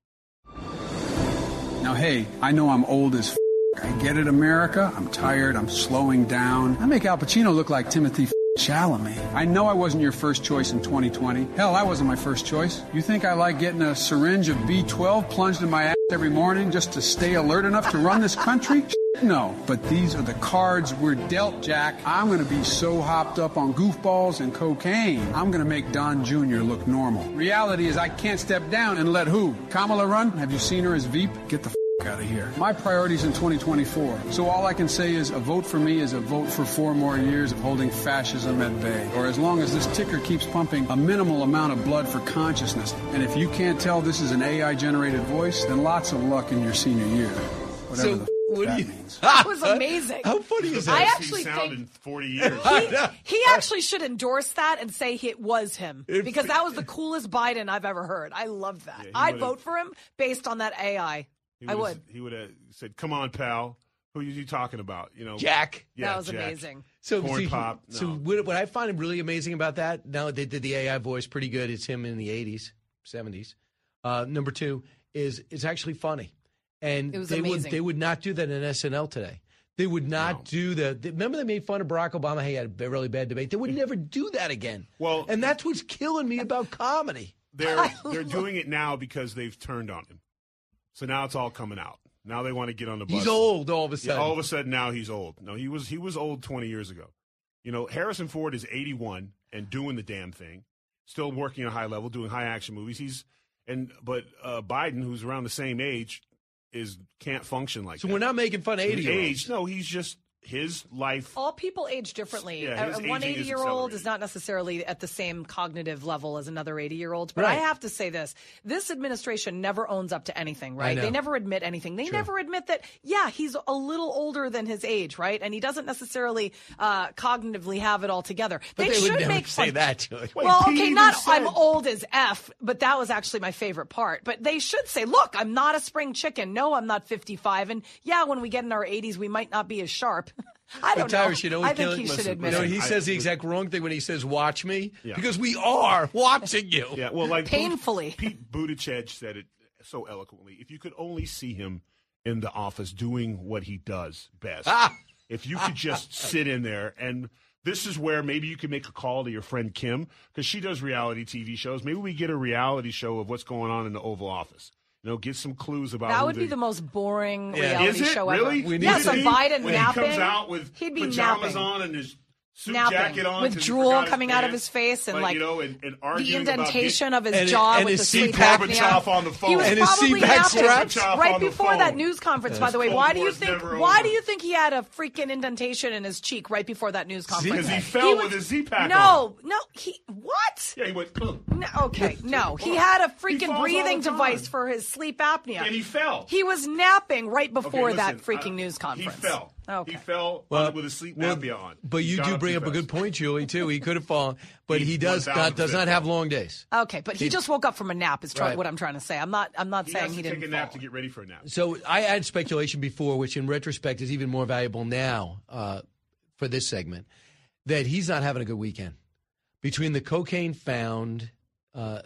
Now, hey, I know I'm old as f***. I get it, America. I'm tired. I'm slowing down. I make Al Pacino look like Timothy f***. Chalamet. I know I wasn't your first choice in twenty twenty. Hell, I wasn't my first choice. You think I like getting a syringe of B twelve plunged in my ass every morning just to stay alert enough to run this country? No. But these are the cards we're dealt, Jack. I'm going to be so hopped up on goofballs and cocaine, I'm going to make Don Junior look normal. Reality is I can't step down and let who? Kamala run? Have you seen her as Veep? Get the f*** out of here. My priority's in twenty twenty-four. So all I can say is a vote for me is a vote for four more years of holding fascism at bay. Or as long as this ticker keeps pumping a minimal amount of blood for consciousness. And if you can't tell this is an A I-generated voice, then lots of luck in your senior year. Whatever So, the f- what that do you- means. That was amazing. How funny is that? I actually sound think in forty years. he, he actually should endorse that and say it was him because that was the coolest Biden I've ever heard. I love that. he I'd would've- vote for him based on that A I. He I would've- would. He would have said, "Come on, pal. Who are you talking about? You know, Jack. Yeah, That was Jack. amazing. So, Corn see, pop. so No. what, what I find really amazing about that, now they did the A I voice pretty good. It's him in the eighties, seventies. Uh, number two is it's actually funny. And It was they would amazing. they would not do that in S N L today. They would not do the, the. Remember they made fun of Barack Obama? He had a really bad debate. They would never do that again. Well, and that's what's killing me about comedy. They're they're doing it now because they've turned on him. So now it's all coming out. Now they want to get on the bus. He's old all of a Yeah, sudden. all of a sudden now he's old. No, he was he was old twenty years ago. You know, Harrison Ford is eighty-one and doing the damn thing, still working at a high level, doing high action movies. He's and but uh, Biden, who's around the same age, is can't function like So that. we're not making fun of His eighty-year-olds. age. No, he's just his life. All people age differently. Yeah, his a one aging is eighty-year-old is not necessarily at the same cognitive level as another eighty-year-old. But I Right. have to say this. This administration never owns up to anything, I right? know. They never admit anything. They True. never admit that, yeah, he's a little older than his age, right? And he doesn't necessarily uh, cognitively have it all together. But they, should would never make say fun. that to it. Well, Pete okay, even not said- I'm old as F, but that was actually my favorite part. But they should say, look, I'm not a spring chicken. No, I'm not fifty-five. And yeah, when we get in our eighties, we might not be as sharp. I don't But Tyrus, know. you know, I what think kills- he should listen, admit you know, it. he I- says the exact wrong thing when he says "watch me," Yeah. because we are watching you. Yeah, well, like Painfully. Pete Buttigieg said it so eloquently. If you could only see him in the office doing what he does best, Ah! if you could just sit in there, and this is where maybe you could make a call to your friend Kim because she does reality T V shows. Maybe we get a reality show of what's going on in the Oval Office. You know, get some clues about That who would be the the most boring Yeah. reality Is it show really? ever. We need yes, to a see Biden when napping. he comes out with he'd be pajamas napping. on and his suit napping jacket on with 'cause he drool forgot his coming out of pants. his face and But, like you know, and, and the arguing about indentation get- of his and- jaw and with his the seat sleep pack- apnea. Gorbachev on the phone. He was And his probably seat pack napping straps. Gorbachev right on the before phone. that news conference. By the way, Cold why do you War's think? never Why over. do you think he had a freaking indentation in his cheek right before that news conference? Because he fell was- with his Z-Pack No, no, he what? Yeah, he went. "Ugh." No, okay, no. He had a He freaking falls all breathing the time. device for his sleep apnea. And he fell. He was napping right Okay, before that listen, freaking I- news conference. He fell. Okay. He fell Well, on, with his sleep well, apnea on. But He you got do up bring too up a fast. good point, Julie. Too. He could have fallen, but He he does one not thousand does not have long days. Okay, but he He- just woke up from a nap. Is try- Right. what I'm trying to say. I'm not. I'm not He saying has he to didn't take a nap fall. to get ready for a nap. So I had speculation before, which in retrospect is even more valuable now uh, for this segment, that he's not having a good weekend. Between the cocaine found uh,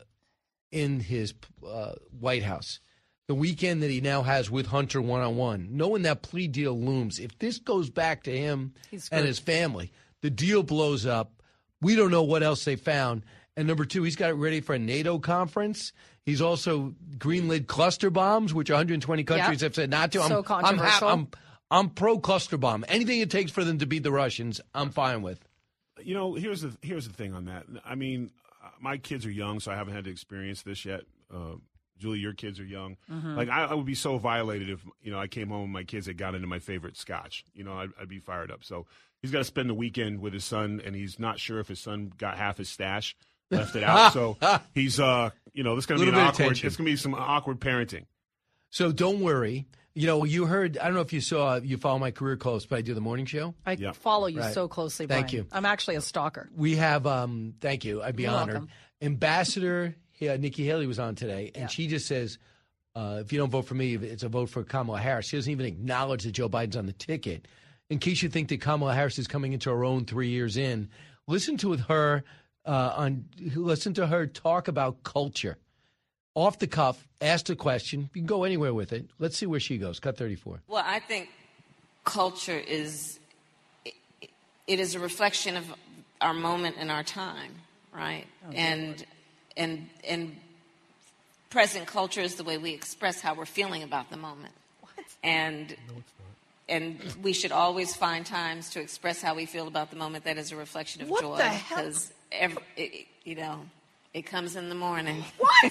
in his uh, White House, the weekend that he now has with Hunter one-on-one, knowing that plea deal looms, if this goes back to him He's screwed. and his family, the deal blows up. We don't know what else they found. And number two, he's got it ready for a NATO conference. He's also greenlit cluster bombs, which one hundred twenty countries Yeah. have said not to. So I'm, controversial. I'm, I'm, I'm pro cluster bomb. Anything it takes for them to beat the Russians, I'm fine with. You know, here's the here's the thing on that. I mean, uh, my kids are young, so I haven't had to experience this yet. Uh, Julie, your kids are young. Mhm. Like I, I would be so violated if you know I came home and my kids had got into my favorite scotch. You know, I'd, I'd be fired up. So he's got to spend the weekend with his son, and he's not sure if his son got half his stash, left it out. So he's, uh, you know, this going to be Little an bit of awkward. tension. It's going to be some awkward parenting. So don't worry. You know, you heard, I don't know if you saw, you follow my career close, but I do the morning show. I Yeah. follow you Right. so closely. Thank Brian. you. I'm actually a stalker. We have, um, thank you, I'd be You're honored. welcome. Ambassador yeah, Nikki Haley was on today, and Yeah. she just says, Uh, if you don't vote for me, it's a vote for Kamala Harris. She doesn't even acknowledge that Joe Biden's on the ticket. In case you think that Kamala Harris is coming into her own three years in, listen to her uh, on listen to her talk about culture. Off the cuff, asked a question. You can go anywhere with it. Let's see where she goes. Cut thirty-four. Well, I think culture is it, it is a reflection of our moment and our time, right? Okay. And and and present culture is the way we express how we're feeling about the moment. What? And no, it's not. And we should always find times to express how we feel about the moment that is a reflection of what joy. The hell? Because every, it, you know, it comes in the morning. What?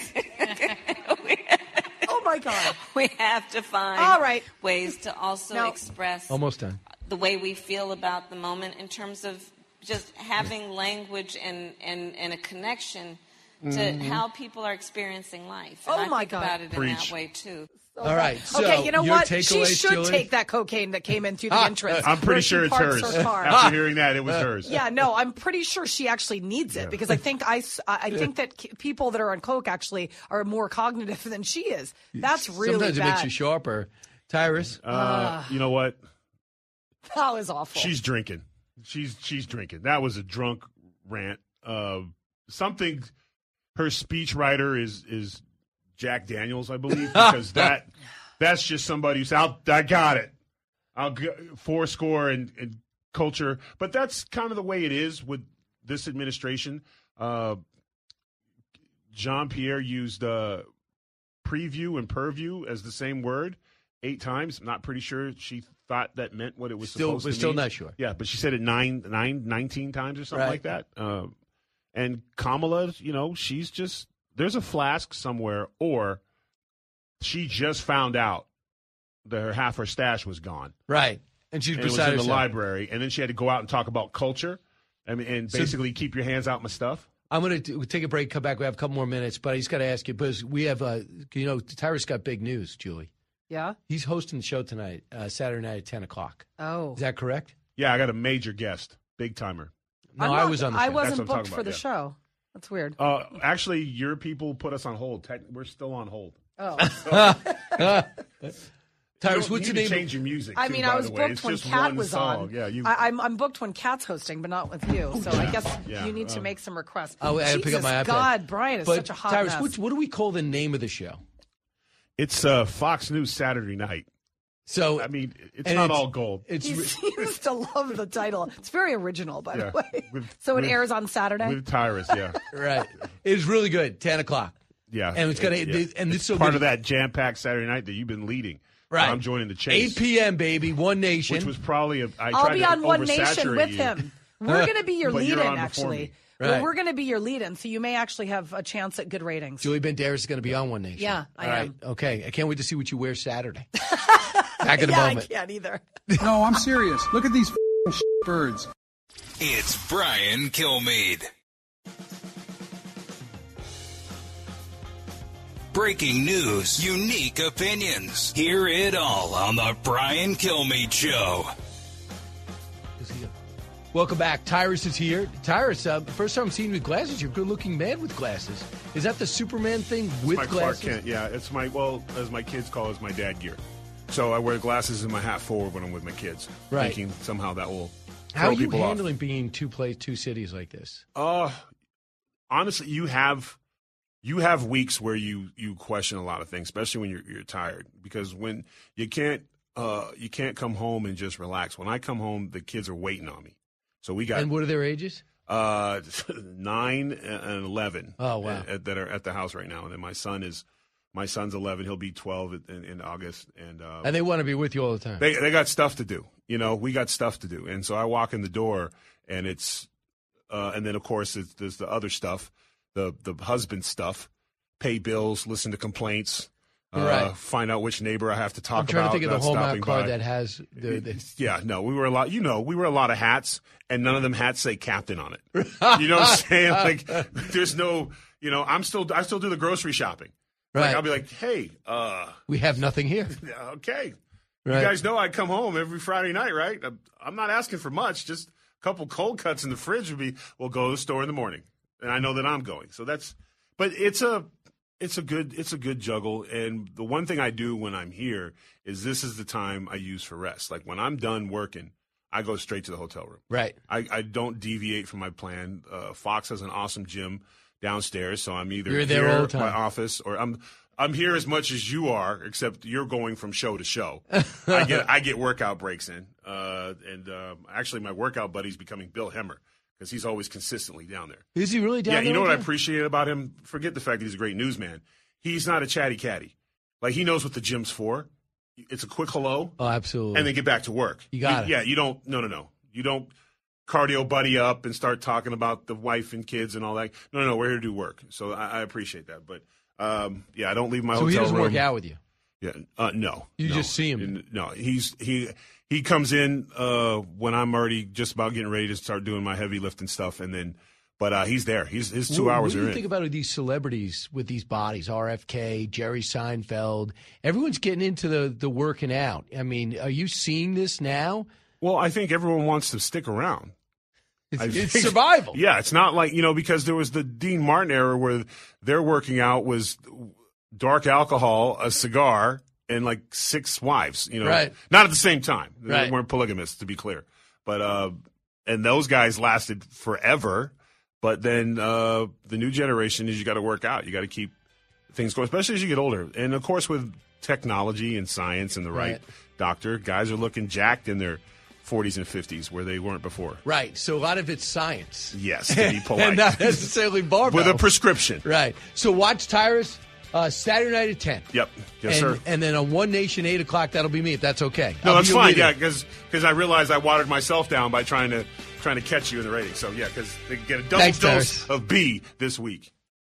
Oh my God! We have to find All right. ways to also now, express almost done the way we feel about the moment in terms of just having language and, and, and a connection to mm-hmm. how people are experiencing life. And oh I my think God! about it Preach. in that way too. So All right. So okay, you know your what? She takeaways, should Julie? take that cocaine that came in through the entrance. I'm pretty sure it's hers. After hearing that, it was hers. Yeah, no, I'm pretty sure she actually needs it yeah. because I think I, I think that people that are on coke actually are more cognitive than she is. That's really Sometimes bad. it makes you sharper. Tyrus? Uh, uh, you know what? That was awful. She's drinking. She's she's drinking. That was a drunk rant. Uh, something. Her speechwriter is is Jack Daniels, I believe, because that. That's just somebody who's out. I got it. I'll go, four score and, and culture. But that's kind of the way it is with this administration. Uh, Jean-Pierre used uh, preview and purview as the same word eight times. I'm not pretty sure she thought that meant what it was still, supposed we're to still mean. not sure. Yeah, but she said it nine, nine, nineteen times or something right. like that. Uh, and Kamala, you know, she's just – there's a flask somewhere or – she just found out that her half her stash was gone. Right. And she's and beside it was in herself. the library. And then she had to go out and talk about culture I mean, and basically so, keep your hands out my stuff. I'm going to take a break, come back. We have a couple more minutes. But I just got to ask you, because we have, uh, you know, Tyrus got big news, Julie. Yeah? He's hosting the show tonight, uh, Saturday night at ten o'clock. Oh. Is that correct? Yeah, I got a major guest, big timer. No, not, I was on the show. I wasn't booked about, for the yeah. show. That's weird. Uh, actually, your people put us on hold. We're still on hold. Oh. Tyrus, what's you the name? Change your music. I too, mean, by I was the way. booked it's when just Kat one was song. on. Yeah, you. I, I'm I'm booked when Kat's hosting, but not with you. So yeah, I guess yeah, you need um, to make some requests. Oh, I had to pick up my iPad. God, Brian is but such a hot Tyrus, mess. what, what do we call the name of the show? It's uh, Fox News Saturday Night. So I mean, it's not it's, all gold. It's he seems to love the title. It's very original, by yeah, the way. with, so it with, airs on Saturday with Tyrus. Yeah, right. It's really good. Ten o'clock. Yeah, and it's gonna. it, It, and this it's so part good. of that jam-packed Saturday night that you've been leading. Right, so I'm joining the chase. eight p.m. baby, One Nation, which was probably a. I I'll tried be to on One Nation with you. him. We're going to be your But you're lead-in, on before actually. me. Right. Well, we're going to be your lead-in, so you may actually have a chance at good ratings. Julie Banderas is going to be on One Nation. Yeah, I All am. right. Okay, I can't wait to see what you wear Saturday. Back in a yeah, moment. I can't either. No, I'm serious. Look at these f***ing birds. It's Brian Kilmeade. Breaking news, unique opinions. Hear it all on the Brian Kilmeade Show. Welcome back. Tyrus is here. Tyrus, uh, first time seeing you with glasses. You're a good-looking man with glasses. Is that the Superman thing with my glasses? Clark Kent. Yeah, it's my, well, as my kids call it, it's my dad gear. So I wear glasses and my hat forward when I'm with my kids, right. thinking somehow that will throw How are you people handling off. being two place, two cities like this? Uh, honestly, you have you have weeks where you, you question a lot of things, especially when you're you're tired, because when you can't uh you can't come home and just relax. When I come home, the kids are waiting on me. So we got and what are their ages? Uh, nine and eleven. Oh wow! At, that are at the house right now, and then my son is. My son's eleven. He'll be twelve in, in August, and uh, and they want to be with you all the time. They they got stuff to do. You know, we got stuff to do, and so I walk in the door, and it's, uh, and then of course it's, there's the other stuff, the the husband stuff, pay bills, listen to complaints, uh, right. find out which neighbor I have to talk I'm trying about. to think of the Hallmark stopping card by. that has the, the. Yeah, no, we were a lot. You know, we were a lot of hats, and none of them hats say captain on it. You know what I'm saying? Like, there's no. You know, I'm still I still do the grocery shopping. Right. Like, I'll be like, hey, uh, we have nothing here. Okay. Right. You guys know I come home every Friday night, right? I'm not asking for much. Just a couple cold cuts in the fridge would be, we'll go to the store in the morning. And I know that I'm going. So that's, but it's a, it's a good it's a good juggle. And the one thing I do when I'm here is this is the time I use for rest. Like when I'm done working, I go straight to the hotel room. Right. I, I don't deviate from my plan. Uh, Fox has an awesome gym downstairs, so I'm either You're there here all the at time. my office or I'm I'm here as much as you are, except you're going from show to show. I get I get workout breaks in, uh, and uh, actually my workout buddy's becoming Bill Hemmer because he's always consistently down there. Is he really down yeah, there? you know all what I the time? appreciate about him? Forget the fact that he's a great newsman. He's not a chatty catty. Like he knows what the gym's for. It's a quick hello. Oh, absolutely. And then get back to work. You got it. Yeah, you don't. No, no, no. You don't cardio buddy up and start talking about the wife and kids and all that. No, no, no. We're here to do work. So I, I appreciate that. But um, yeah, I don't leave my So hotel he doesn't room. work out with you? Yeah, uh, no. You no. just see him? No, he's he he comes in uh, when I'm already just about getting ready to start doing my heavy lifting stuff, and then. But uh, he's there. He's his two What- hours What do are you in. think about these celebrities with these bodies? R F K, Jerry Seinfeld. Everyone's getting into the, the working out. I mean, are you seeing this now? Well, I think everyone wants to stick around. It's, I it's think- survival. Yeah, it's not like, you know, because there was the Dean Martin era where their working out was dark alcohol, a cigar, and like six wives, you know. Right. Not at the same time. Right. They weren't polygamists, to be clear. But, uh, and those guys lasted forever. But then uh, the new generation is you got to work out. You got to keep things going, especially as you get older. And, of course, with technology and science and the right, Right. doctor, guys are looking jacked in their forties and fifties where they weren't before. Right. So a lot of it's science. Yes, to be polite. And not necessarily barbell. With a prescription. Right. So watch Tyrus uh, Saturday night at ten. Yep. Yes, and, sir. And then on One Nation, eight o'clock, that'll be me, if that's okay. No, I'll that's be your fine. leader. Yeah, because I realized I watered myself down by trying to trying to catch you in the ratings. So, yeah, because they get a double Thanks, dose Tyrus. of B this week.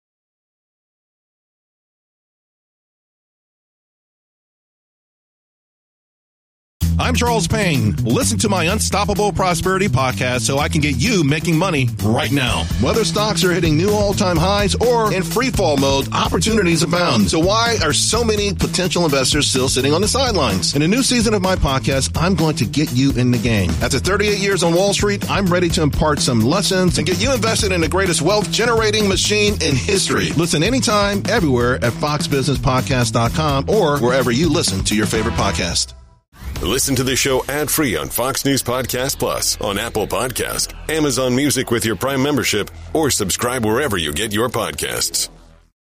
I'm Charles Payne. Listen to my Unstoppable Prosperity podcast so I can get you making money right now. Whether stocks are hitting new all-time highs or in free fall mode, opportunities abound. So why are so many potential investors still sitting on the sidelines? In a new season of my podcast, I'm going to get you in the game. After thirty-eight years on Wall Street, I'm ready to impart some lessons and get you invested in the greatest wealth-generating machine in history. Listen anytime, everywhere at fox business podcast dot com or wherever you listen to your favorite podcast. Listen to the show ad-free on Fox News Podcast Plus, on Apple Podcast, Amazon Music with your Prime membership, or subscribe wherever you get your podcasts.